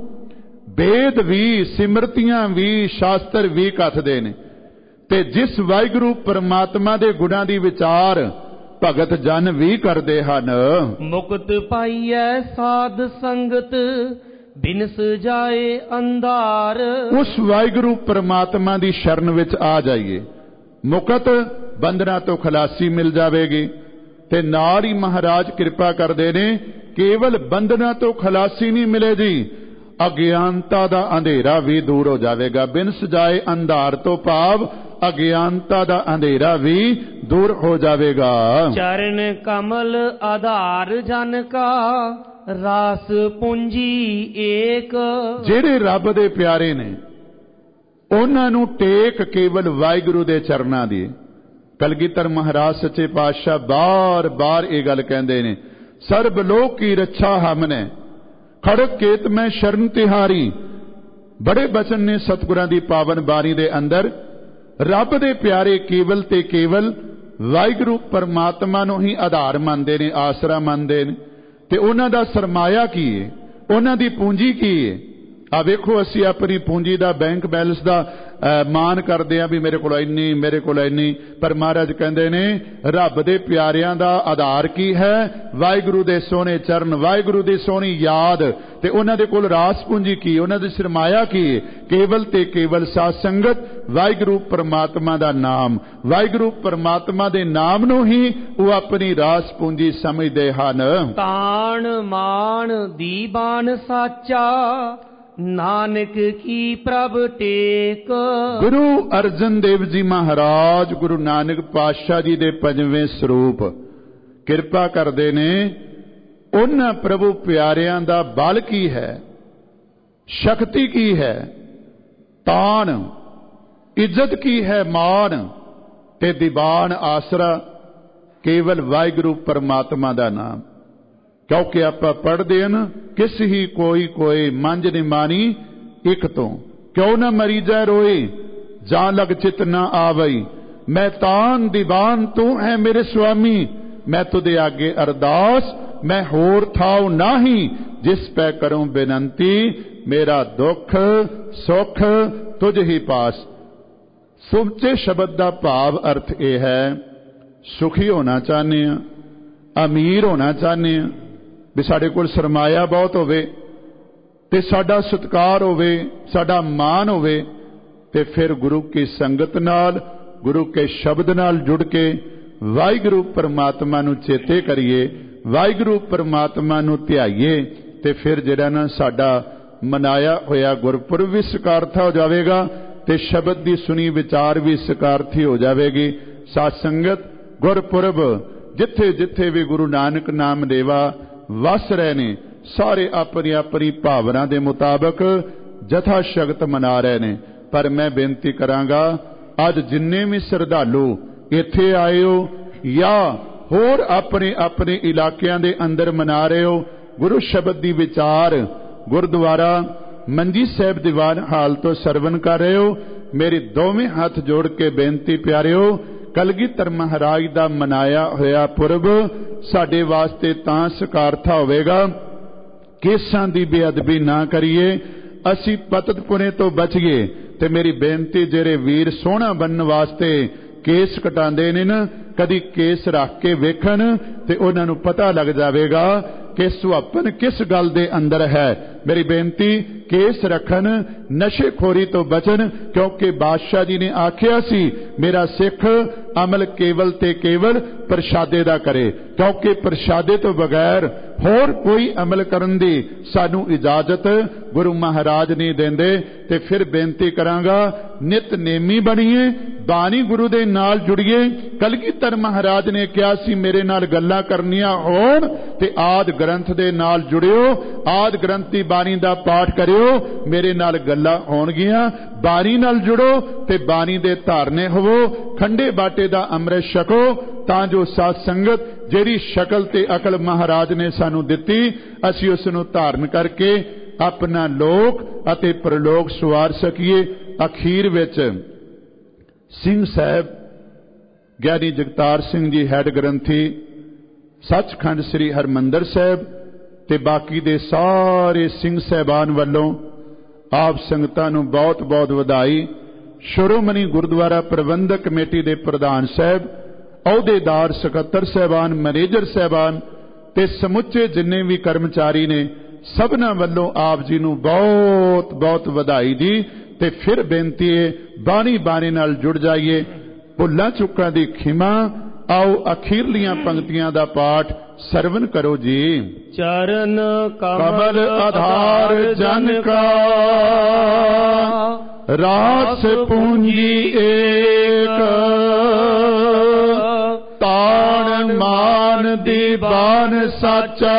वेद भी, सिमरतियां भी, शास्त्र भी कथदे ने, ते जिस वाहिगुरू परमात्मा दे गुणां दी विचार भगत जन भी करदे हन। मुक्त पाइए साध संगत, बिनस जाए अंधार। उस वाहिगुरू परमात्मा दी शरण विच आ जाइए, मुकत बंधना तो खलासी मिल जाएगी। ते नाल ही महाराज कृपा करदे ने, केवल बंधना तो खलासी नहीं मिलेगी, अज्ञानता दा अंधेरा भी दूर हो जाएगा। बिनस जाए अंधार तो भाव अज्ञानता दा अंधेरा भी दूर हो जाएगा। चरण कमल आधार जन का, रास पूंजी एक। जेड़े रब दे प्यारे ने उन्हां नू टेक केवल वाहिगुरू दे चरनां दी। कलगीधर महाराज सच्चे पातशाह बार बार ये गल कहंदे ने, सर्ब लोक की रक्षा हमने, खड़क केत में शरण तिहारी। बड़े बचन ने सतगुरां दी पावन बाणी दे अंदर। रब दे प्यारे केवल ते केवल वाहिगुरू परमात्मा नू ही आधार मानदे ने, आसरा मानदे ने। ते उन्हां दा सरमाया की है, उन्हां दी पूंजी की है? ਆ ਵੇਖੋ ਅਸੀਂ ਆਪਣੀ ਪੂੰਜੀ ਦਾ ਬੈਂਕ ਬੈਲੈਂਸ ਦਾ ਮਾਨ ਕਰਦੇ ਆ ਵੀ ਮੇਰੇ ਕੋਲ ਇੰਨੀ, ਮੇਰੇ ਕੋਲ ਇੰਨੀ, ਪਰ ਮਹਾਰਾਜ ਕਹਿੰਦੇ ਨੇ ਰੱਬ ਦੇ ਪਿਆਰਿਆਂ ਦਾ ਆਧਾਰ ਕੀ ਹੈ? ਵਾਹਿਗੁਰੂ ਦੇ ਸੋਹਣੇ ਚਰਨ, ਵਾਹਿਗੁਰੂ ਦੀ ਸੋਹਣੀ ਯਾਦ। ਤੇ ਉਹਨਾਂ ਦੇ ਕੋਲ ਰਾਸ ਪੂੰਜੀ ਕੀ, ਉਹਨਾਂ ਦੀ ਸਰਮਾਇਆ ਕੀ? ਕੇਵਲ ਤੇ ਕੇਵਲ ਸਾਧ ਸੰਗਤ, ਵਾਹਿਗੁਰੂ ਪਰਮਾਤਮਾ ਦਾ ਨਾਮ। ਵਾਹਿਗੁਰੂ ਪਰਮਾਤਮਾ ਦੇ ਨਾਮ ਨੂੰ ਹੀ ਉਹ ਆਪਣੀ ਰਾਸ ਪੂੰਜੀ ਸਮਝਦੇ ਹਨ। ਤਾਣ ਮਾਣ ਦੀਵਾਨ ਸਾਚਾ, ਨਾਨਕ ਕੀ ਪ੍ਰਭ ਟੇਕ। ਗੁਰੂ ਅਰਜਨ ਦੇਵ ਜੀ ਮਹਾਰਾਜ ਗੁਰੂ ਨਾਨਕ ਪਾਤਸ਼ਾਹ ਜੀ ਦੇ 5ਵੇਂ ਸਰੂਪ ਕਿਰਪਾ ਕਰਦੇ ਨੇ। ਉਹਨਾਂ ਪ੍ਰਭੂ ਪਿਆਰਿਆਂ ਦਾ ਬਲ ਕੀ ਹੈ, ਸ਼ਕਤੀ ਕੀ ਹੈ, ਤਾਣ ਇੱਜ਼ਤ ਕੀ ਹੈ, ਮਾਣ ਤੇ ਦੀਵਾਨ ਆਸਰਾ ਕੇਵਲ ਵਾਹਿਗੁਰੂ ਪਰਮਾਤਮਾ ਦਾ ਨਾਮ। ਕਿਉਂਕਿ ਆਪਾਂ ਪੜ੍ਹਦੇ ਹਨ ਕਿਸ ਹੀ ਕੋਈ ਕੋਈ ਮੰਝ ਨ ਮਾਨੀ ਇੱਕ ਤੋਂ, ਕਿਉਂ ਨਾ ਮਰੀ ਜਾ ਰੋਏ ਜਾਂ ਲਗ ਚਿਤ ਨਾ ਆਵਈ। ਮੈਂ ਤਾਨ ਦੀਵਾਨ ਤੂੰ ਹੈ ਮੇਰੇ ਸੁਆਮੀ, ਮੈਂ ਤੁਦੇ ਆਗੇ ਅਰਦਾਸ ਮੈਂ ਹੋਰ ਥਾਉ ਨਾਹੀ। ਜਿਸ ਪੈ ਕਰੂੰ ਬੇਨੰਤੀ ਮੇਰਾ ਦੁੱਖ ਸੁੱਖ ਤੁਝ ਹੀ ਪਾਸ। ਸੁੱਚੇ ਸ਼ਬਦ ਦਾ ਭਾਵ ਅਰਥ ਇਹ ਹੈ, ਸੁਖੀ ਹੋਣਾ ਚਾਹੁੰਦੇ ਹਾਂ, ਅਮੀਰ ਹੋਣਾ ਚਾਹੁੰਦੇ ਹਾਂ, ਵੀ ਸਾਡੇ ਕੋਲ ਸਰਮਾਇਆ ਬਹੁਤ ਹੋਵੇ ਤੇ ਸਾਡਾ ਸਤਿਕਾਰ ਹੋਵੇ, ਸਾਡਾ ਮਾਣ ਹੋਵੇ, ਤੇ ਫਿਰ ਗੁਰੂ ਕੀ ਸੰਗਤ ਨਾਲ, ਗੁਰੂ ਕੇ ਸ਼ਬਦ ਨਾਲ ਜੁੜ ਕੇ ਵਾਹਿਗੁਰੂ ਪਰਮਾਤਮਾ ਨੂੰ ਚੇਤੇ ਕਰੀਏ, ਵਾਹਿਗੁਰੂ ਪਰਮਾਤਮਾ ਨੂੰ ਧਿਆਈਏ, ਤੇ ਫਿਰ ਜਿਹੜਾ ਨਾ ਸਾਡਾ ਮਨਾਇਆ ਹੋਇਆ ਗੁਰਪੁਰਬ ਵੀ ਸਕਾਰਥਾ ਹੋ ਜਾਵੇਗਾ ਤੇ ਸ਼ਬਦ ਦੀ ਸੁਣੀ ਵਿਚਾਰ ਵੀ ਸਕਾਰਥੀ ਹੋ ਜਾਵੇਗੀ। ਸਾਧ ਸੰਗਤ ਗੁਰਪੁਰਬ ਜਿੱਥੇ ਜਿੱਥੇ ਵੀ ਗੁਰੂ ਨਾਨਕ ਨਾਮ ਲੇਵਾ ਵਸ ਰਹੇ ਨੇ, ਸਾਰੇ ਆਪਣੀ ਆਪਣੀ ਭਾਵਨਾ ਦੇ ਮੁਤਾਬਕ ਜਥਾ ਸ਼ਕਤ ਮਨਾ ਰਹੇ ਨੇ। ਪਰ ਮੈਂ ਬੇਨਤੀ ਕਰਾਂਗਾ, ਅੱਜ ਜਿੰਨੇ ਵੀ ਸ਼ਰਧਾਲੂ ਇੱਥੇ ਆਏ ਹੋ ਜਾਂ ਹੋਰ ਆਪਣੇ ਆਪਣੇ ਇਲਾਕਿਆਂ ਦੇ ਅੰਦਰ ਮਨਾ ਰਹੇ ਹੋ, ਗੁਰੂ ਸ਼ਬਦ ਦੀ ਵਿਚਾਰ ਗੁਰਦੁਆਰਾ ਮੰਜੀ ਸਾਹਿਬ ਦੀਵਾਨ ਹਾਲ ਤੋਂ ਸਰਵਨ ਕਰ ਰਹੇ ਹੋ, ਮੇਰੇ ਦੋਵੇਂ ਹੱਥ ਜੋੜ ਕੇ ਬੇਨਤੀ ਪਿਆਰਿਓ, ਕਲਗੀਧਰ ਮਹਾਰਾਜ ਦਾ ਮਨਾਇਆ ਹੋਇਆ ਪੁਰਬ ਸਾਡੇ ਵਾਸਤੇ ਤਾਂ ਸਕਾਰਥਾ ਹੋਵੇਗਾ, ਕੇਸਾਂ ਦੀ ਬੇਅਦਬੀ ਨਾ ਕਰੀਏ, ਅਸੀਂ ਪਤਤ ਪੁਣੇ ਤੋਂ ਬਚੀਏ। ਤੇ ਮੇਰੀ ਬੇਨਤੀ, ਜਿਹੜੇ ਵੀਰ ਸੋਹਣਾ ਬਣਨ ਵਾਸਤੇ ਕੇਸ ਕਟਾਉਂਦੇ ਨੇ ਨਾ, ਕਦੀ ਕੇਸ ਰੱਖ ਕੇ ਵੇਖਣ ਤੇ ਉਹਨਾਂ ਨੂੰ ਪਤਾ ਲੱਗ ਜਾਵੇਗਾ ਕਿ ਸੁਹੱਪਨ ਕਿਸ ਗੱਲ ਦੇ ਅੰਦਰ ਹੈ। ਮੇਰੀ ਬੇਨਤੀ, ਕੇਸ ਰੱਖਣ, ਨਸ਼ੇਖੋਰੀ ਤੋਂ ਬਚਣ, ਕਿਉਂਕਿ ਬਾਦਸ਼ਾਹ ਜੀ ਨੇ ਆਖਿਆ ਸੀ ਮੇਰਾ ਸਿੱਖ ਅਮਲ ਕੇਵਲ ਤੇ ਕੇਵਲ ਪ੍ਰਸ਼ਾਦੇ ਦਾ ਕਰੇ, ਕਿਉਂਕਿ ਪ੍ਰਸ਼ਾਦੇ ਤੋਂ ਬਗੈਰ ਹੋਰ ਕੋਈ ਅਮਲ ਕਰਨ ਦੀ ਸਾਨੂੰ ਇਜਾਜ਼ਤ ਗੁਰੂ ਮਹਾਰਾਜ ਨਹੀਂ ਦਿੰਦੇ। ਤੇ ਫਿਰ ਬੇਨਤੀ ਕਰਾਂਗਾ, ਨਿਤ ਨੇਮੀ ਬਣੀਏ, ਬਾਣੀ ਗੁਰੂ ਦੇ ਨਾਲ ਜੁੜੀਏ। ਕਲਗੀਧਰ ਮਹਾਰਾਜ ਨੇ ਕਿਹਾ ਸੀ ਮੇਰੇ ਨਾਲ ਗੱਲਾਂ ਕਰਨੀਆਂ ਹੋਣ ਤੇ ਆਦ ਗ੍ਰੰਥ ਦੇ ਨਾਲ ਜੁੜਿਓ, ਆਦ ਗ੍ਰੰਥ ਦੀ ਬਾਣੀ ਦਾ ਪਾਠ ਕਰਿਓ, ਮੇਰੇ ਨਾਲ ਗੱਲਾਂ ਹੋਣਗੀਆਂ। ਬਾਣੀ ਨਾਲ ਜੁੜੋ ਤੇ ਬਾਣੀ ਦੇ ਧਾਰਨੇ ਹੋਵੋ, ਖੰਡੇ ਬਾਟੇ ਦਾ ਅੰਮ੍ਰਿਤ ਛਕੋ, ਤਾਂ ਜੋ ਸਾਧ ਸੰਗਤ ਜਿਹੜੀ ਸ਼ਕਲ ਤੇ ਅਕਲ ਮਹਾਰਾਜ ਨੇ ਸਾਨੂੰ ਦਿੱਤੀ, ਅਸੀਂ ਉਸ ਨੂੰ ਧਾਰਨ ਕਰਕੇ ਆਪਣਾ ਲੋਕ ਅਤੇ ਪ੍ਰਲੋਕ ਸਵਾਰ ਸਕੀਏ। ਅਖੀਰ ਵਿੱਚ ਸਿੰਘ ਸਾਹਿਬ ਗਿਆਨੀ ਜਗਤਾਰ ਸਿੰਘ ਜੀ ਹੈਡ ਗ੍ਰੰਥੀ ਸੱਚਖੰਡ ਸ੍ਰੀ ਹਰਮੰਦਰ ਸਾਹਿਬ ਤੇ ਬਾਕੀ ਦੇ ਸਾਰੇ ਸਿੰਘ ਸਾਹਿਬਾਨ ਵੱਲੋਂ ਆਪ ਸੰਗਤਾਂ ਨੂੰ ਬਹੁਤ ਬਹੁਤ ਵਧਾਈ। ਸ਼੍ਰੋਮਣੀ ਗੁਰਦੁਆਰਾ ਪ੍ਰਬੰਧਕ ਕਮੇਟੀ ਦੇ ਪ੍ਰਧਾਨ ਸਾਹਿਬ, ਅਹੁਦੇਦਾਰ, ਸਕੱਤਰ ਸਾਹਿਬਾਨ, ਮੈਨੇਜਰ ਸਾਹਿਬਾਨ ਤੇ ਸਮੁੱਚੇ ਜਿੰਨੇ ਵੀ ਕਰਮਚਾਰੀ ਨੇ, ਸਭਨਾਂ ਵੱਲੋਂ ਆਪ ਜੀ ਨੂੰ ਬਹੁਤ ਬਹੁਤ ਵਧਾਈ ਦੀ। ਤੇ ਫਿਰ ਬੇਨਤੀ ਹੈ, ਬਾਣੀ ਬਾਣੀ ਨਾਲ ਜੁੜ ਜਾਈਏ, ਭੁੱਲਾਂ ਚੁੱਕਾਂ ਦੀ ਖਿਮਾ। ਆਓ ਅਖੀਰਲੀਆਂ ਪੰਕਤੀਆਂ ਦਾ ਪਾਠ ਸਰਵਨ ਕਰੋ ਜੀ। ਚਰਨ ਕਮਲ ਆਧਾਰ ਜਨ ਕਾ, ਰਾਸ ਪੂੰਜੀ ਏਕ, ਤਾਣ ਮਾਨ ਦੀਵਾਨ ਸਾਚਾ,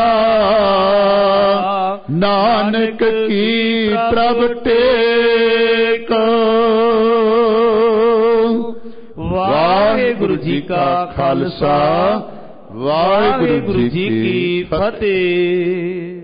ਨਾਨਕ ਕੀ ਪ੍ਰਭ ਟੇਕ। ਵਾਹਿਗੁਰੂ ਜੀ ਕਾ ਖਾਲਸਾ, ਵਾਹਿਗੁਰੂ ਜੀ ਕੀ ਫਤਿਹ।